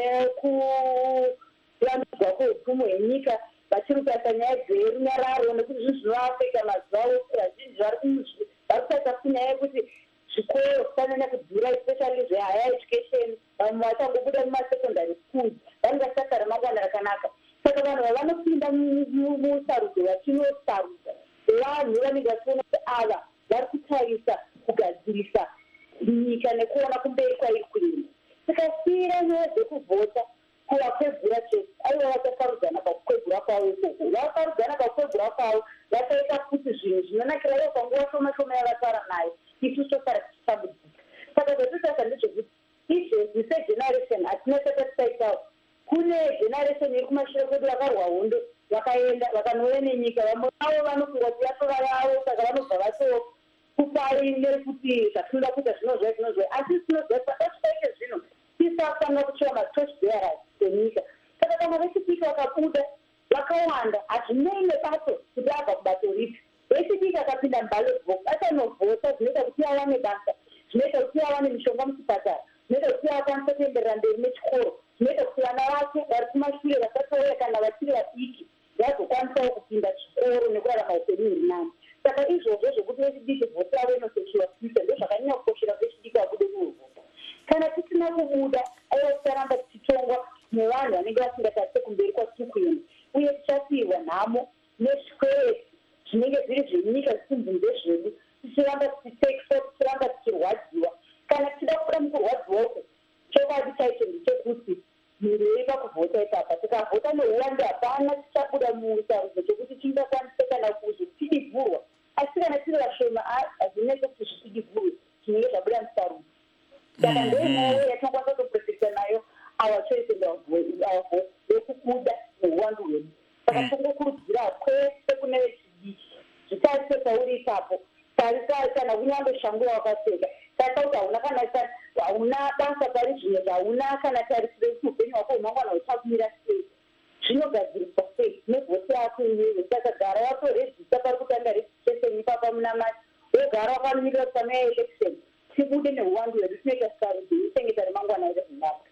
dzekuvandudzwa kweupfumi hwenyika, vachiri kutarisa nyaya dzerunyararo, nekuti zvinhu zvinoafeka mazuva ose vazhinji vari kutarisa kunyaya yekuti zvikoro zvifanira kudhura, especially zvehigher education, vamwe vachangobuda mumasecondary schools vanenge vasasa ramangwana rakanaka. Saka vanhu vavanopinda musarudzo vachinosarudza vanhu vanenge vachiona kuti ava vari kutarisa kugadzirisa nyika nekuona kumberi kwairi kuenda. Tikasiyira nyaya dzekuvhota kuvakwegura chete, aiva vachasarudzana pakukwegura kwavo ikoko, vakasarudzana pakukwegura kwavo vakaita kuti zvinhu zvinonakira ivo panguva shoma shoma yavataura nayo isusu tosara tichitambudzika. Saka zvatotasa ndezvekuti izvezvi segeneration hatina chata tisaitawo. Kune generation iri kumashure kwedu vakarwa hondo vakaenda vakanouya nenyika, vamwe vavo vanofunga kuti vatova vavo saka vanobva vatokupai nekuti zvatinoda kuita zvinozva zvinozva, asi tinoziva pasvikaite zvino tisafanira kuchiva matorch bearers enyika. Saka kana vechidiki vakabuda vakawanda hazvinei nebato kuti abva kubato ripi. Vechidiki akapinda muballot box achanovhota zvinoita kuti awane basa, zvinoita kuti awane mishonga muchipatara, zvinoita kuti akwanise kuenderera mberi nechikoro, zvinoita kuti vana vake vari kumashure vasatouya kana vachiri vadiki vazokwanisawo kupinda chikoro nekurarama upenyu huri nani. Saka izvozvo zvokuti vechidiki vhoti yavo inosechiwa future ndozvakanyanya kukoshera vechidiki vabude kunovhota. Kana tisina kubuda aiva ticharamba tichitongwa nevanhu vanenge vasingatarisi kumberi kwatiri kuenda, uye tichasiyiwa nhamo nezvikwereti zvinenge zviri zvenyika zvisiri ndezvedu, tichiramba tichitekiswa, tichiramba tichirwadziwa. Kana tichida kubuda mukurwadziwa uku, chokwadi chaicho ndechekuti miri yeiva kuvhota ipapa, tikavhota neuwanda hapana tichabuda musarudzo chekuti chingakwanise kana kuzvo tidibhurwa, asi kana tiri vashoma hazvinese kuti zvidibhurwe zvinenge zvabuda musarudzo. Saka ndoinayo yatinokwanisa kutoprotecta nayo our choice and our vote yekubuda neuwandu hwedu. Saka tingokurudzira kwese kune vechidiki zvitarise pauri ipapo, tarisa kana kunyange shangu yawakapfeka, tarisa kuti hauna kana hauna basa pari zvimwe zvauna kana tarisiro kuti upenyu hwako humangwana huchakumira sei, zvinogadziriswa sei nevhoti yako iwewe. Saka gara watorejista pari kutanga registration ipapa muna mati, wogara wakamirira kusamaya election, tibude neuwandu hwedu tinoita sarudzo ichengeta remangwana rezimbabwe.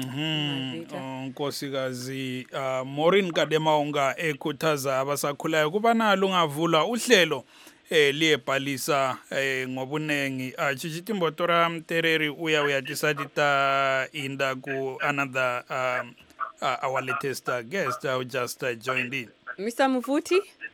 Mhm. Nkosikazi uh, Maureen Kademaonga ekhuthaza abasakhulayo kuba nalo ngavula uhlelo eh liyebhalisa eh ngobunengi achichiti mbotora Mtereri uya uyatisatita inda ku another um, uh, our latest uh, guest who just uh, joined in. Mister Mufuti?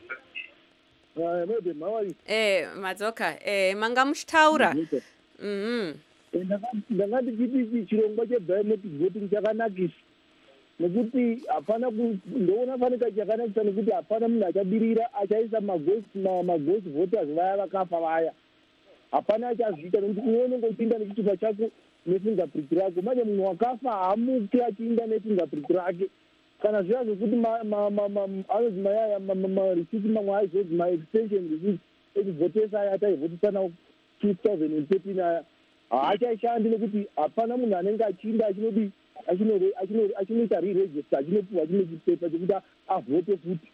Uh, maybe, how are you? Eh madzoka eh mangamushtaura. Mhm. Ndangati chiti chirongwa chebiometric voting chakanakisa nekuti hapana ndoona fanika chakanakisa nekuti hapana munhu achabirira achaisa maghost voters vaya vakafa vaya, hapana achazviita nekuti iwe unongopinda nechichipa chako nefingerprint rako, manje munhu wakafa haamuki achiinda nefingerprint rake kana zviya zvekuti anozi mayaya marisiti mamwe aizodzi maextension receipts ekuvhotesa aya ataivhotesa nawo two thousand thirteen aya haachaishandi nekuti hapana munhu anenge achinda achinodi achinoita re-register achinopiwa chimwe chipepa chekuti avhote futi.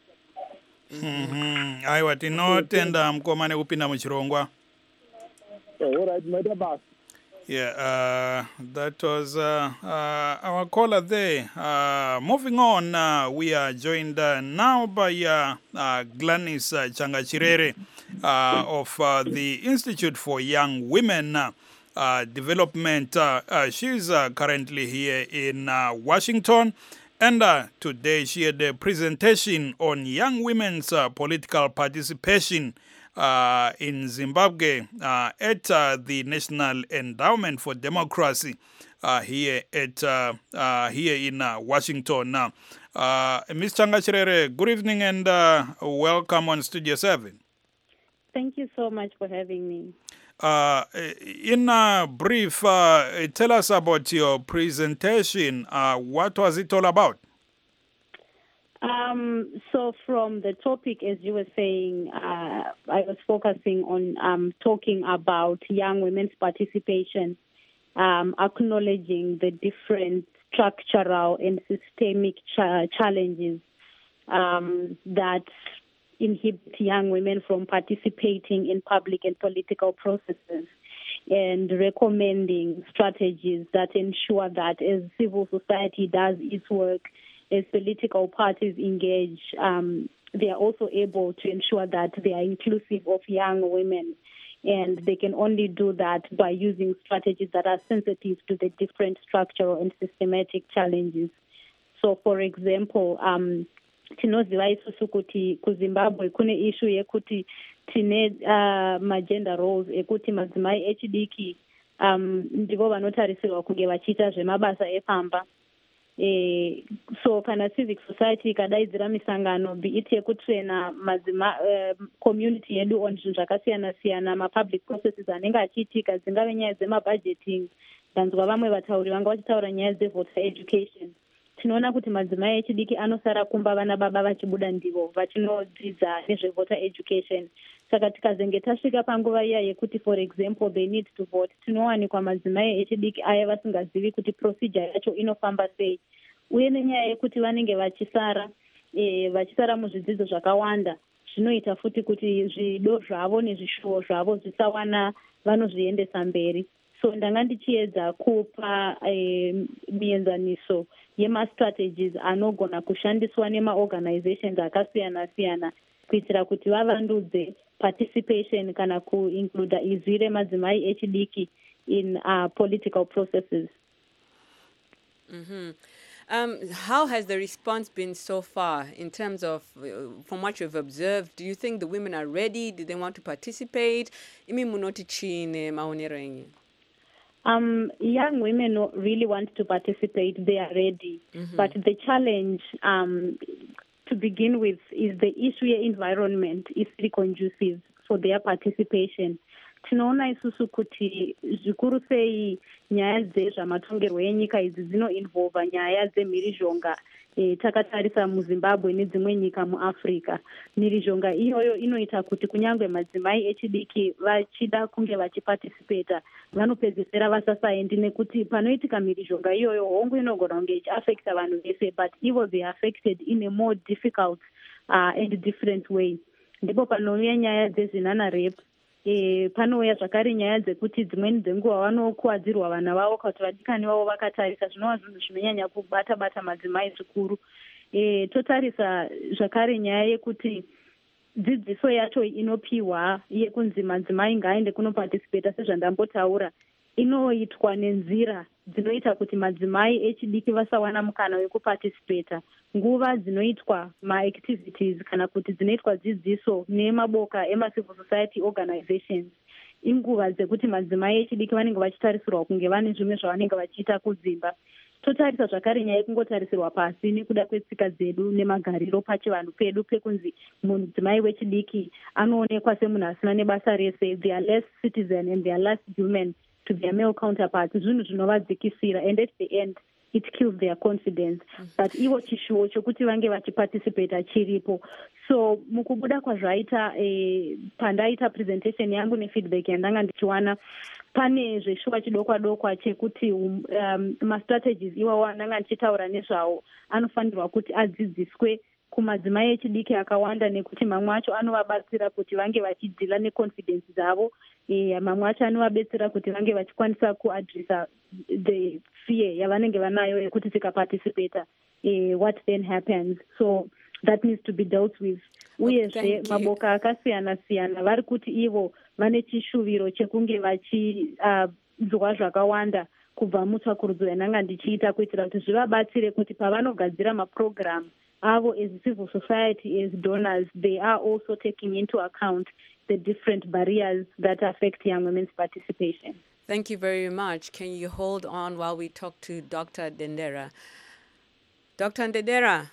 Aiwa, tinotenda mukoma nekupinda muchirongwa. All right, maita basa. Yeah, uh, that was uh, uh, our caller there. Uh, moving on, uh, we are joined uh, now by uh, uh, Gladys uh, Changachirere uh, of uh, the Institute for Young Women uh, uh, Development. Uh, uh, she's uh, currently here in uh, Washington, and uh, today she had a presentation on young women's uh, political participation Uh, in Zimbabwe uh, at uh, the National Endowment for Democracy uh, here at uh, uh, here in uh, Washington. Uh, uh, Miz Changachirere, good evening and uh, welcome on Studio seven. Thank you so much for having me. Uh, in a brief, uh, tell us about your presentation. Uh, what was it all about? Um, so from the topic, as you were saying, uh, I was focusing on um, talking about young women's participation, um, acknowledging the different structural and systemic cha- challenges um, that inhibit young women from participating in public and political processes, and recommending strategies that ensure that as civil society does its work, as political parties engage, um, they are also able to ensure that they are inclusive of young women. And they can only do that by using strategies that are sensitive to the different structural and systematic challenges. So, for example, um, tinoziva isusu kuti kuZimbabwe kune issue yekuti tine uh, magender roles ekuti madzimai echidiki um, ndivo vanotarisirwa kunge vachiita zvemabasa epamba. Eh, so kana civic society ikadaidzira misangano be it yekutraina madzima uh, community yedu on zvinhu zvakasiyana siyana mapublic processes anenge achiitika dzingave nyaya dzemabudgeting, ndanzwa vamwe vatauri vanga vachitaura nyaya dzevoter education, tinoona kuti madzimai echidiki anosara kumba vana baba vachibuda ndivo vachinodzidza nezvevoter education. Saka tikazenge tasvika panguva iya yekuti for example they need to vote, tinowanikwa madzimai echidiki aya vasingazivi kuti procedure yacho inofamba sei, uye nenyaya yekuti vanenge vachisara e, vachisara muzvidzidzo zvakawanda, zvinoita futi kuti zvido zvavo nezvishuwo zvavo zvisawana vanozviendesa mberi. So ndanga ndichiedza kupa e, mienzaniso yemastrategies anogona kushandiswa nemaorganizations akasiyana siyana kuitira kuti vavandudze participation kana kuincluda izire madzimai echidiki in uh, political processes. Mm-hmm. Um, how has the response been so far in terms of, uh, from what you've observed, do you think the women are ready? Do they want to participate? Imi munoti chine maonero enyu? Um, young women really want to participate. They are ready. Mm-hmm. But the challenge, um, to begin with, is the issue environment is really conducive for their participation. Tinoona isusu kuti zvikuru sei nyaya dzezvamatongerwo enyika idzi dzinoinvolva nyaya dzemhirizhonga. E, takatarisa muZimbabwe nedzimwe nyika muAfrica. Mhirizhonga iyoyo inoita kuti kunyange madzimai echidiki vachida kunge vachiparticipata vanopedzisira vasasaendi nekuti panoitika mhirizhonga iyoyo hongu inogona kunge ichiaffecta vanhu vese, but ivo they are affected in a more difficult uh, and different way. Ndipo panouya nyaya dzezvinana rape. E, panouya zvakare nyaya dzekuti dzimweni dzenguva vanokuwadzirwa vana vavo kuti vadikani vavo vakatarisa, zvinova zvinhu zvinonyanya kubata bata madzimai zvikuru. E, totarisa zvakare nyaya yekuti dzidziso yacho inopiwa yekunzi madzimai ngaaende kunoparticipata sezvandambotaura inoitwa nenzira dzinoita kuti madzimai echidiki vasawana mukana wekuparticipata. Nguva dzinoitwa maactivities kana kuti dzinoitwa dzidziso nemaboka emacivil society organizations inguva dzekuti madzimai echidiki vanenge vachitarisirwa kunge vane zvimwe zvavanenge vachiita kudzimba. Totarisa zvakare nyaya yekungotarisirwa pasi nekuda kwetsika dzedu nemagariro pachivanhu pedu pekunzi mudzimai wechidiki anoonekwa semunhu asina nebasa rese, they are less citizen and they are less human to their male counterparts. Zvinhu zvinovadzikisira, and at the end it kills their confidence. But ivo chishuwo chokuti vange vachiparticipate chiripo. So mukubuda kwazvaita eh, pandaita presentation yangu nefeedback yandanga ndichiwana pane zveshuwa chidokwa dokwa chekuti um, um, mastrategies iwawo andanga ndichitaura nezvawo anofanirwa kuti adzidziswe kumadzimai echidiki akawanda nekuti mamwe acho anovabatsira kuti vange vachidhila neconfidence dzavo. E, mamwe acho anovabetsera kuti vange vachikwanisa kuadressa the fear yavanenge vanayo yekuti tikaparticipata e, what then happens. So that needs to be dealt with. Uyezve maboka akasiyana siyana vari kuti ivo vane chishuviro chekunge vachinzwa zvakawanda kubva mutsvakurudzo yananga ndichiita kuitira kuti zvivabatsire kuti pavanogadzira maprogram avo as civil society, as donors, they are also taking into account the different barriers that affect young women's participation. Thank you very much. Can you hold on while we talk to Doctor Ndendera? Doctor Ndendera.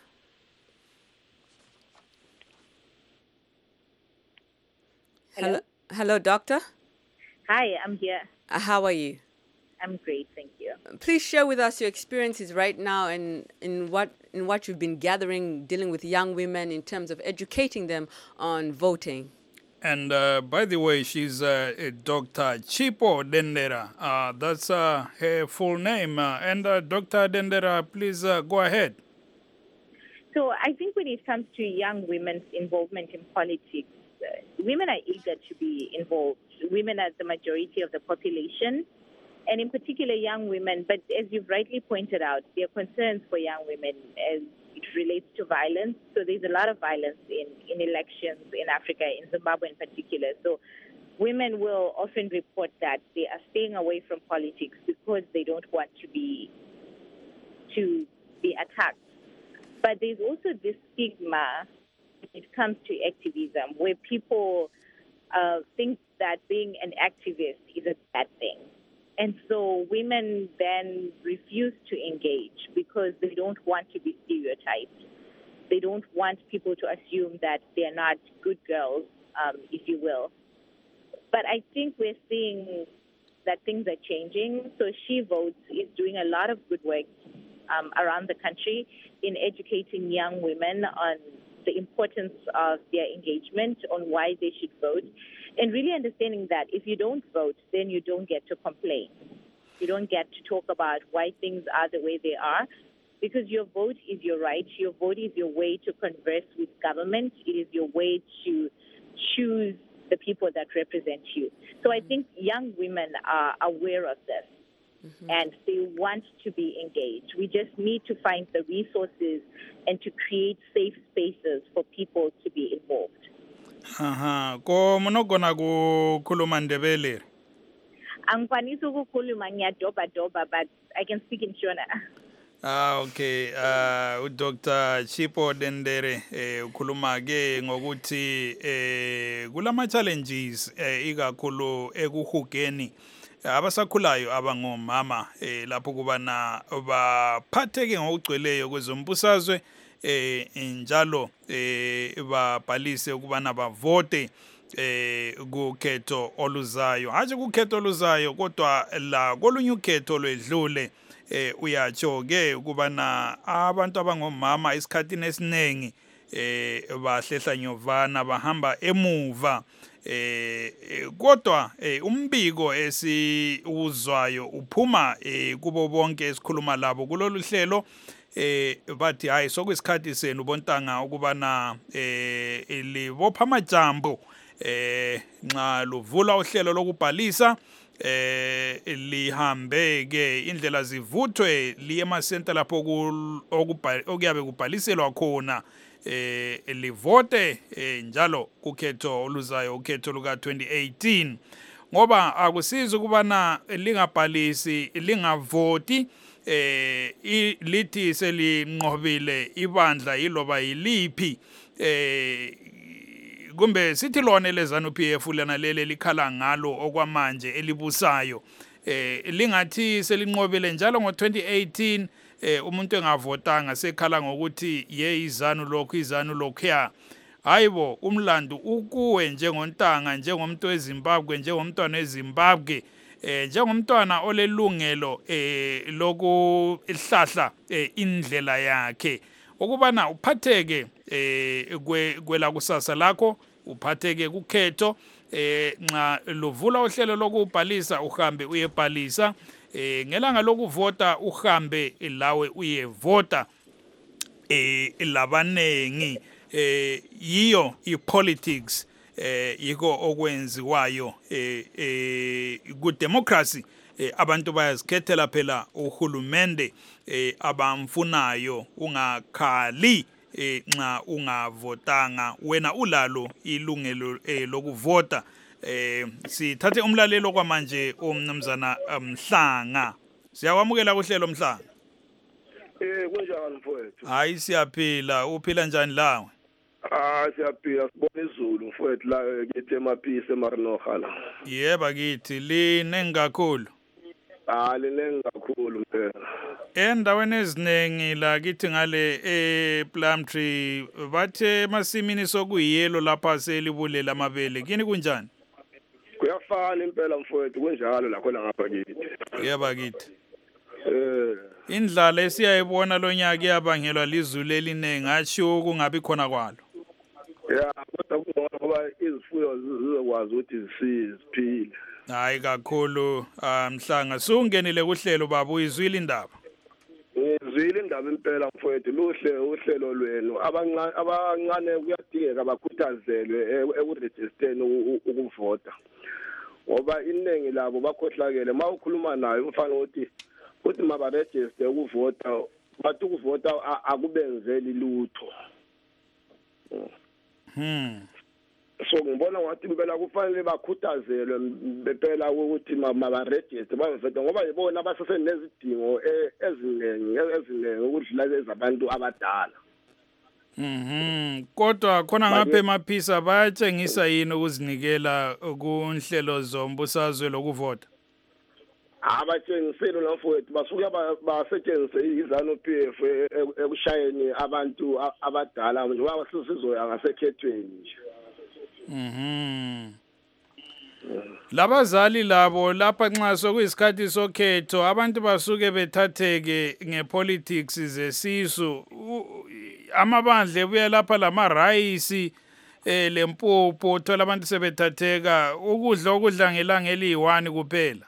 Hello. Hello, Hello, doctor. Hi, I'm here. Uh, how are you? I'm great, thank you. Please share with us your experiences right now and in what in what you've been gathering, dealing with young women in terms of educating them on voting. And uh, by the way, she's uh, Doctor Chipo Dendera. Uh, that's uh, her full name. Uh, and uh, Doctor Dendera, please uh, go ahead. So I think when it comes to young women's involvement in politics, uh, women are eager to be involved. Women are the majority of the population, and in particular young women. But as you've rightly pointed out, there are concerns for young women as it relates to violence. So there's a lot of violence in, in elections in Africa, in Zimbabwe in particular. So women will often report that they are staying away from politics because they don't want to be to be attacked. But there's also this stigma when it comes to activism, where people uh, think that being an activist is a bad thing. And so women then refuse to engage because they don't want to be stereotyped. They don't want people to assume that they're not good girls, um, if you will. But I think we're seeing that things are changing. So She Votes is doing a lot of good work um, around the country in educating young women on the importance of their engagement, on why they should vote, and really understanding that if you don't vote, then you don't get to complain. You don't get to talk about why things are the way they are, because your vote is your right. Your vote is your way to converse with government. It is your way to choose the people that represent you. So I think young women are aware of this. Mm-hmm. And they want to be engaged. We just need to find the resources and to create safe spaces for people to be involved. Aha, ko munogona kukhuluma Ndebele? Angikwanisi ukukhuluma ngiyadoba doba, but I can speak in Shona. Ah, okay. Uh, Doctor Chipo Dendere eh ukhuluma ke ngokuthi eh kulama challenges eh ikakhulu ekuhugeni abasakhulayo abangomama eh lapho kubana baphatheke ngokugcweleyo kwezombusazwe eh njalo eh babhalise ukubana bavote eh kukhetho oluzayo haje kukhetho oluzayo kodwa la kolunye ukhetho lwedlule eh uyatsho ke ukubana abantu abangomama isikhatini esinengi eh bahlehla nyovana bahamba emuva eh kodwa umbiko esiuzwayo uphuma kubo bonke esikhuluma labo kulolu hlelo eh bathi hayi sokwesikhathi senu bontanga ukubana eh libopha amajambo eh nxa luvula uhlelo lokubhalisa eh lihambe ke indlela zivuthwe liye ema center lapho okuyabe kubhaliselwa khona eh livote eh, njalo kukhetho oluzayo ukhetho luka twenty eighteen ngoba akusiza ukubana lingabhalisi lingavoti eh lithi selinqobile ibandla yiloba yiliphi eh kumbe sithi lona lezanu P F lana lele likhala ngalo okwamanje elibusayo eh lingathi selinqobile njalo ngo twenty eighteen eh umuntu engavotanga sekhala ngokuthi ye izanu lokho izanu lokho hayibo umlando ukuwe njengontanga njengomuntu weZimbabwe njengomntwana weZimbabwe eh njengomntwana olelungelo eh lokuhlahla indlela yakhe ukubana uphatheke eh kwela kusasa lakho uphatheke kukhetho eh nxa luvula uhlelo lokubhalisa uhambe uyebhalisa eh ngelanga lokuvota uhambe lawe uyevota eh labanengi eh yiyo ipolitics eh yiko okwenziwayo eh eh ku democracy eh, abantu bayazikhethela phela uhulumende eh abamfunayo ungakhali eh nxa ungavotanga wena ulalo ilungelo eh, lokuvota eh sithathe umlalelo kwamanje umnumzana Mhlanga siyakwamukela kuhlelo Mhlanga. Eh kunjani mfowethu? Hayi siyaphila uphila njani lawe? Ah siyaphila sibona izulu mfowethu la kithi emaphisi eMarinoha la. Yebo bakithi linengi kakhulu. Ah linengi kakhulu mpela. Endaweni eziningi la kithi ngale e Plumtree bathe masimini sokuyiyelo lapha selibulela amabele kini kunjani? Kuyafana impela mfowethu kunjalo la khona ngapha kithi. Yebo bakithi. Eh indlala esiyayibona lonyaka yabangelwa lizulu elinengi atsho kungabi khona kwalo. Yeah kodwa kungona ngoba izifuyo zizokwazi ukuthi zisiphile. Hayi kakhulu Mhlanga sungenile kuhlelo baba uyizwile indaba. Ngizwile indaba impela mfowethu luhle uhlelo lwenu abancane abancane kuyadingeka bakhuthazelwe ekuregisteni ukuvota ngoba iningi labo bakhohlakele mawukhuluma nayo umfana uthi uthi mabaregister ukuvota bathi ukuvota akubenzeli lutho. Hmm so ngibona ngathi impela kufanele bakhuthazelwe bepela ukuthi mabaregister bavete ngoba yibona abasese nezidingo ezinengi ezinengi ukudlula ezabantu abadala. Mhm kodwa khona ngapha emaphisa bayatshengisa yini ukuzinikela kunhlelo zombusazwe lokuvota? Abatshengiselo lafowethu basuka basetshenzise izanu P F ekushayeni abantu abadala njengoba sisizoya ngasekhethweni nje. Mhm labazali labo lapha nxa sokuyisikhathi sokhetho abantu basuke bethatheke ngepolitics zesisu amabandle buya lapha lamarayisi eh lempupho thola abantu sebethatheka ukudla okudla ngelanga eliyi-one kuphela.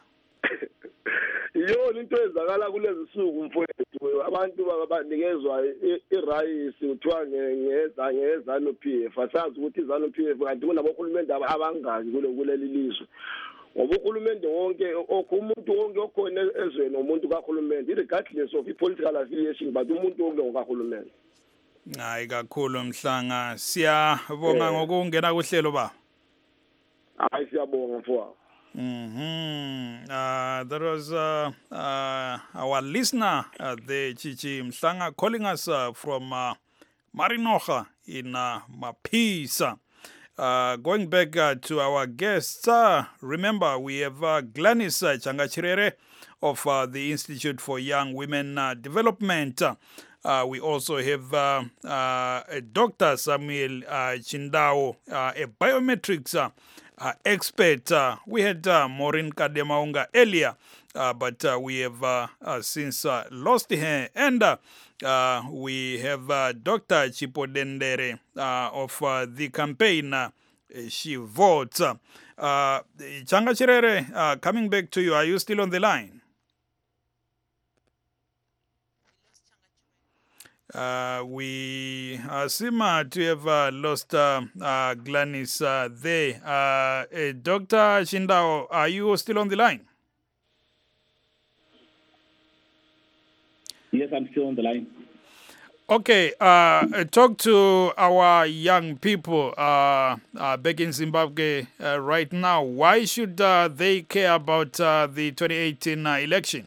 Yona into ezakala kulezi suku mfowethu abantu banikezwa irayisi uthiwa ngeza ngezanu P F asazi ukuthi izanu P F kanti kunabohulumende abangaki kule kuleli lizwe ngoba uhulumende wonke umuntu wonke okhona ezweni umuntu kaHulumende regardless of political affiliation but umuntu wonke ngokahulumende. Hayi kakhulu Mhlanga siyabonga ngokungena kuhlelo ba. Hayi siyabonga mfowethu. Mm-hmm. Uh, that was uh, uh, our listener, uh, the Chichi Mhlanga, calling us uh, from uh, Marinoha in uh, Mapisa. Uh, going back uh, to our guests, uh, remember we have uh, Gladys uh, Changachirere of uh, the Institute for Young Women uh, Development. Uh, we also have uh, uh, Doctor Samuel uh, Chindao, uh, a biometrics uh, Uh, expert. Uh, we had uh, Maureen Kademaunga earlier, uh, but uh, we have uh, uh, since uh, lost her. And uh, uh, we have uh, Doctor Chipodendere uh, of uh, the campaign uh, She Votes. Uh, Changa Chirere, uh, coming back to you, are you still on the line? Uh, we uh, seem uh, to have uh, lost uh, uh, Gladys uh, there. Uh, uh, Doctor Chindao, are you still on the line? Yes, I'm still on the line. Okay, uh, talk to our young people uh, uh, back in Zimbabwe uh, right now. Why should uh, they care about uh, the twenty eighteen uh, election?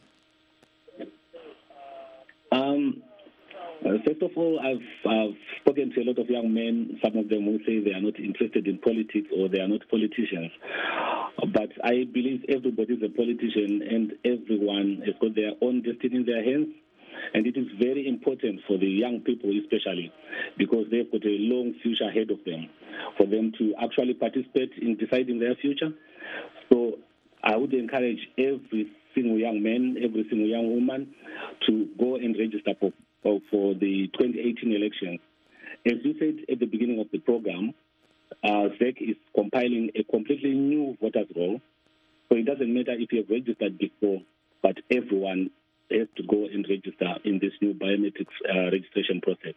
Um. Uh, first of all, I've, I've spoken to a lot of young men, some of them who say they are not interested in politics or they are not politicians. But I believe everybody is a politician and everyone has got their own destiny in their hands. And it is very important for the young people especially because they've got a long future ahead of them, for them to actually participate in deciding their future. So I would encourage every single young man, every single young woman to go and register for, for, for the twenty eighteen elections. As you said at the beginning of the program, uh, Z E C is compiling a completely new voters roll. So it doesn't matter if you have registered before, but everyone has to go and register in this new biometrics uh, registration process.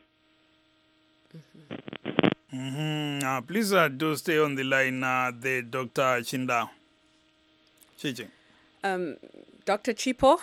Mm-hmm. Mm-hmm. Uh, please uh, do stay on the line, uh, the Doctor Chindao. Chichi. Um, Doctor Chipo?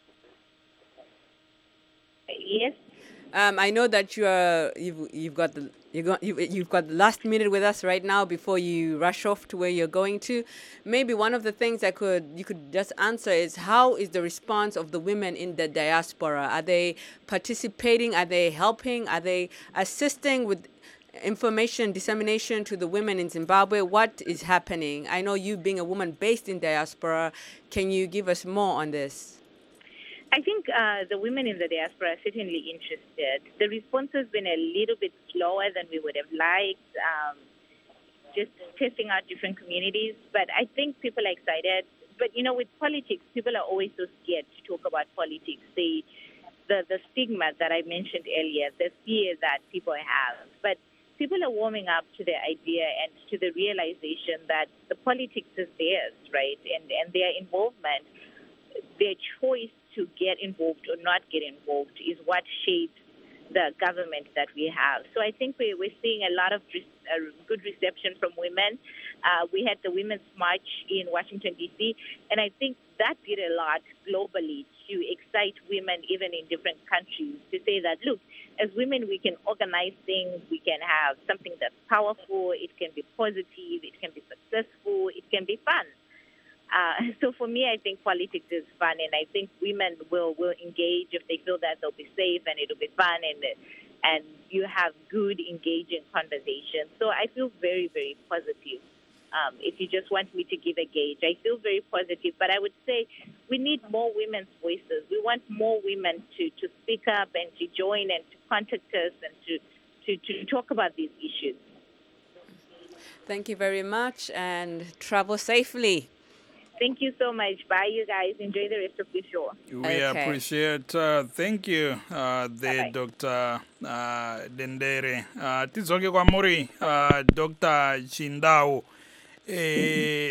Yes. Um, I know that you are you've you've got the you got you've, you've got the last minute with us right now before you rush off to where you're going to. Maybe one of the things I could you could just answer is, how is the response of the women in the diaspora? Are they participating? Are they helping? Are they assisting with information dissemination to the women in Zimbabwe? What is happening? I know you being a woman based in diaspora. Can you give us more on this? I think uh, the women in the diaspora are certainly interested. The response has been a little bit slower than we would have liked, um, just testing out different communities. But I think people are excited. But, you know, with politics, people are always so scared to talk about politics. They, the, the stigma that I mentioned earlier, the fear that people have. But people are warming up to the idea and to the realization that the politics is theirs, right? And, and their involvement, their choice to get involved or not get involved is what shapes the government that we have. So I think we're, we're seeing a lot of re- uh, good reception from women. Uh, we had the Women's March in Washington, D C, and I think that did a lot globally to excite women even in different countries to say that, look, as women, we can organize things, we can have something that's powerful, it can be positive, it can be successful, it can be fun. Uh, so for me, I think politics is fun, and I think women will, will engage if they feel that they'll be safe and it'll be fun, and and you have good, engaging conversations. So I feel very, very positive. Um, if you just want me to give a gauge, I feel very positive. But I would say we need more women's voices. We want more women to, to speak up and to join and to contact us and to, to, to talk about these issues. Thank you very much, and travel safely. Thank you so much. Bye, you guys. Enjoy the rest of the show. We Okay. appreciate. Uh, thank you, uh, the Bye-bye. Doctor uh, Dendere. Uh, Tizoke kwa muri, uh, Doctor Chindao. Eh,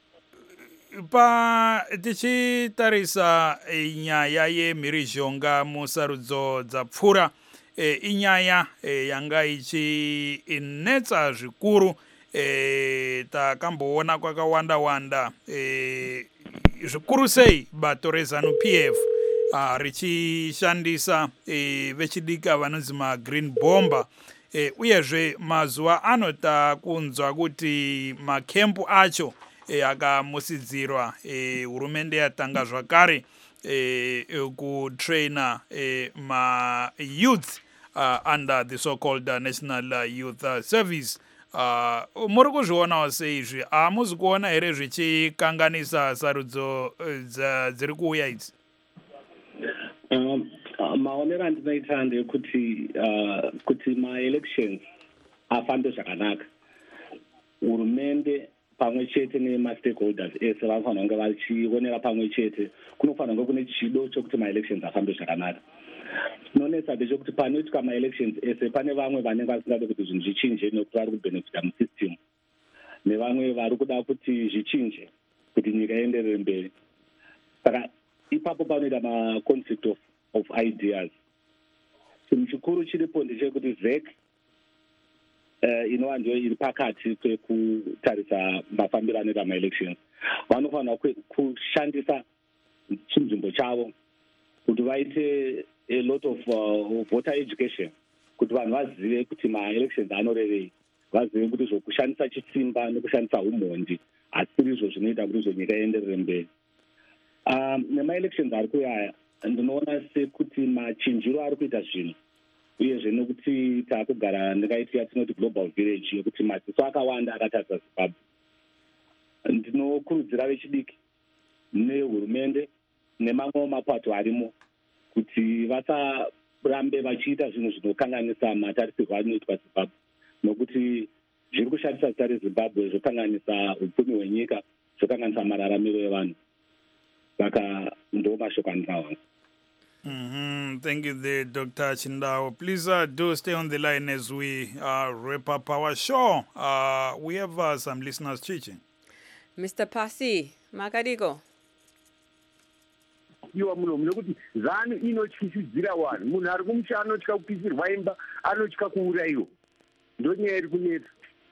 pa tichitarisa inyaya yemhirizhonga musarudzo dzapfuura, e, inyaya e, yanga ichinetsa zvikuru. E, takamboona kwakawanda wanda e, zvikuru sei bato rezanu P F uh, richishandisa e, vechidika vanonzi magreen bomber e, uyezve mazuva ano takunzwa kuti makempu acho e, akamusidzirwa e, hurumende yatanga zvakare e, kutraina e, ma youth uh, under the so-called uh, National uh, Youth uh, Service. Uh, muri kuzvionawo seizvi hamuzi kuona here zvichikanganisa sarudzo dziri kuuya idzi? Um, maonero andinoita ndekuti uh, kuti ma-elections afambe zvakanaka, hurumende pamwe chete nema-stakeholders ese vanofanira kunge vachionera pamwe chete. Kunofanira kunge kune chido chokuti ma-elections afambe zvakanaka. Chinonetsa ndechekuti panoitwa ma-elections ese pane vamwe vanenge vasingade kuti zvinhu zvichinje nekuti vari kubhenefita musystem, nevamwe vari kuda kuti zvichinje kuti nyika ienderere mberi. Saka ipapo panoita ma-conflict of, of ideas. Chinhu chikuru chiripo ndechekuti Z E C uh, inova ndiyo iri pakati pekutarisa mafambiro anoita ma-elections, vanofanira kushandisa chinzvimbo chavo kuti vaite a lot of uh, voter education, kuti vanhu vazive kuti ma-elections anorevei, vazive kuti zvokushandisa chisimba nekushandisa umhondi hasiri izvo zvinoita kuti zvenyika ienderere mberi. Um, nema-elections ari kuyaya ndinoona sekuti machinjiro ari kuita zvinhu, uyezve nekuti taakugara ndingaiti yatinoti global village yekuti madziso akawanda akatarisa Zimbabwe. Ndinokurudzira vechidiki nehurumende nemamwewo mapato arimo kuti vasarambe vachiita zvinhu zvinokanganisa matarisirwo anoitwa Zimbabwe, nokuti zviri kushandisa zita reZimbabwe zvokanganisa upfumi hwenyika, zvokanganisa mararamiro evanhu saka ndo mashoko andinawo. Mm-hmm. Thank you there, Doctor Chindao. Please uh, do stay on the line as we uh, wrap up our show. Uh, we have uh, some listeners teaching. Mister Pasi, Makadiko. iwa muno nokuti zanu inotyisidzira vanhu munhu ari kumusha anotya kupisirwa imba anotya kuurayiwa ndonyaya iri kunetsa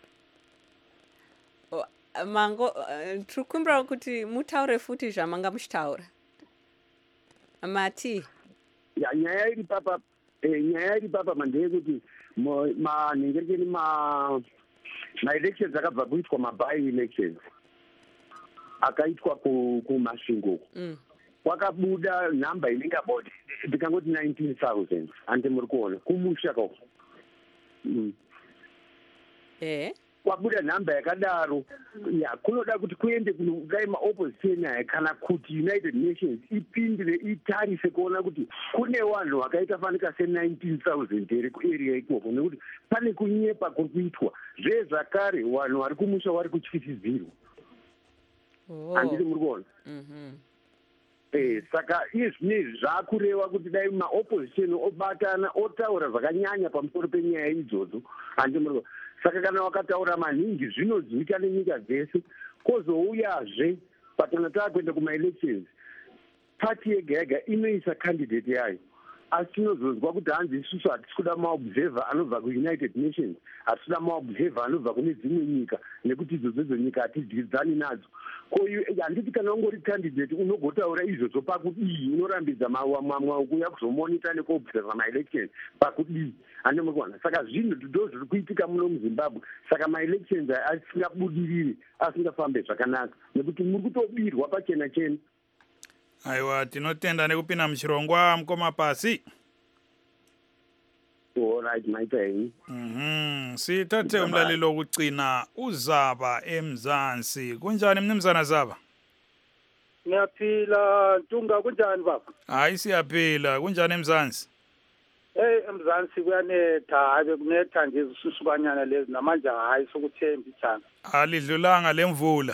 mango tiri kumbira kuti mutaure futi zvamanga muchitaura mati ya nyaya iri papa nyaya iri papa mandeyekuti manhengerekeni maelections akabva kuitwa maby elections akaitwa kumasvingo kwakabuda nhamba inenge about ndikangoti nineteen thousand ande muri kuona kumusha kako eh kwabuda nhamba yakadaro ya kunoda kuti kuende kunodai maopposition aya kana kuti United Nations ipindire itarise kuona kuti kune vanhu vakaita fanika se nineteen thousand here kuarea ikoko nekuti pane kunyepa kuri kuitwa zvezvakare vanhu vari kumusha vari kutyisidzirwa handiti muri kuona Eh, saka izvinezvi zvakureva kuti dai maopposition obatana otaura zvakanyanya pamusoro penyaya idzodzo handi muri saka kana vakataura maningi zvinozwika nenyika dzese kwozouyazve patana taakuenda kumaelections pati yega yega inoisa candidate yayo asi tinozozwa kuti hanzi isusu hatisi kuda maobserver anobva kuunited nations hatisi kuda maobserver anobva kune dzimwe nyika nekuti idzodzo nyika hatidyidzani nadzo ko handiti kana ungori candidate unogotaura izvozvo pakudii unorambidza mamwe kuya kuzomonita nekuobserver maelections pakudii hande mukuona saka zvinhu ndo zviri kuitika muno muzimbabwe saka maelections asingabudiriri asingafambe zvakanaka nekuti muri kutobirwa pachena chena. Aiwa, tinotenda nekupinda muchirongwa mukoma Pasi. Alright, my thing. Mhm. Sithathe umlaleli wokucina uZaba eMzansi. Kunjani mnumzana Zaba? Ngiyaphila Ntunga, kunjani baba? Hayi siyaphila, kunjani eMzansi? Eh eMzansi kuyanetha, hayi kunetha nje isusukanyana lezi namanje hayi sokuthemba ithanga. Alidlulanga lemvula.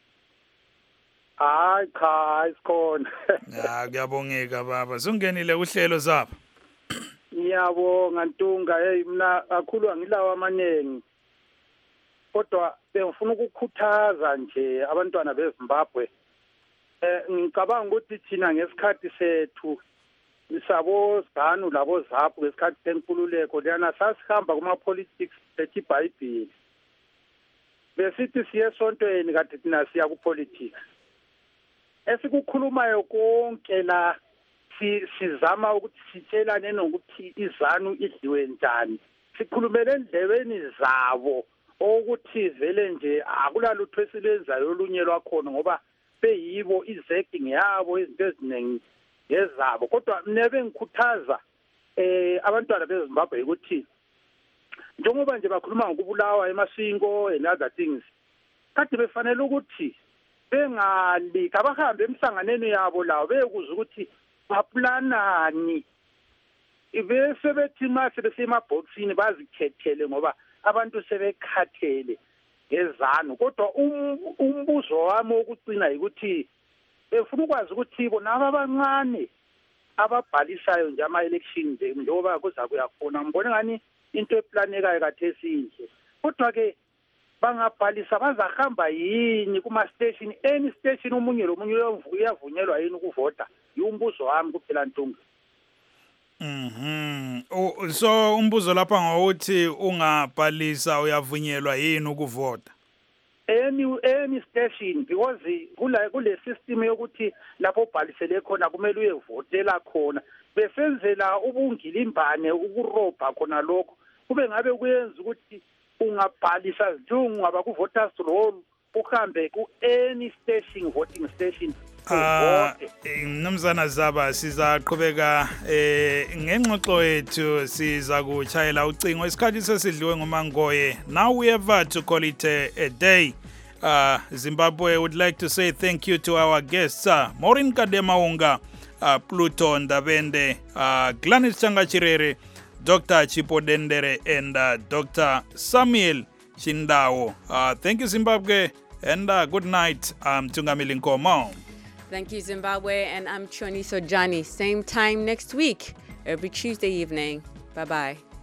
Hayi cha isikhona. Ya kuyabongeka baba. Sungenile uhlelo Zaba. Ngiyabonga Ntunga, hey mina kakhulu angilawa amanengi. Kodwa bengifuna ukukhuthaza nje abantwana beZimbabwe. Eh ngicabanga ukuthi thina ngesikhathi sethu isabo zanu labo Zapa ngesikhathi senkululeko lana sasihamba kuma politics ethi iBhayibheli. Besithi siye esontweni kade thina siya ku politics. Esikukhulumayo konke la sizama ukuthi sitshelane nokuthi izanu idliwe njani. Sikhulumele endlebeni zabo ukuthi vele nje akulalutho esilenzayo olunye lwakhona ngoba beyibo izecting yabo izinto eziningi ngezabo. Kodwa nebe ngikhuthaza eh abantwana beZimbabwe ukuthi njengoba nje bakhuluma ngokubulawa emasingo and other things, kade befanele ukuthi bengali kabahambe emhlanganweni yabo lawo bekuza ukuthi baplanani ibese bethi mase besemabhoxini bazikhethele ngoba abantu sebekhathele ngezanu. Kodwa umbuzo wami wokucina ukuthi befuna ukwazi ukuthi bona abancane ababhalisayo nje ama-election nje njengoba kuza kuyafuna ngibona ngani into eplanekayo kathesi inhle. Kodwa ke bangabhalisa bazahamba yini kuma-station, any station omunye lomunye uyavunyelwa yini ukuvota? Umbuzo wami kuphela Ntunga. Mhm. Oh, so umbuzo lapha ngokuthi ungabhalisa uyavunyelwa yini ukuvota? Any any station, because kula kule system yokuthi lapho ubhalisele khona kumele uyevotela khona besenzela ubungilimbane ukurobha khona lokho kube ngabe kuyenza ukuthi ungabhalisa zithungu aba ku voters roll uhambe ku any station voting station. Ah, mnumzana Zaba sizaqhubeka eh ngengxoxo yethu siza kuchayela ucingo isikhathi sesidliwe ngomangoye. Now we have to call it a, a day. Uh, Zimbabwe would like to say thank you to our guests, uh, Maureen Kademaunga, uh, Pluto Ndabende, uh, Gladys Changachirere, Doctor Chipo Dendere, and uh, Doctor Samuel Chindao. Uh, thank you, Zimbabwe, And uh, good night. I'm Tungamili Nkomo. Thank you, Zimbabwe. And I'm Choniso Johnny. Same time next week, every Tuesday evening. Bye-bye.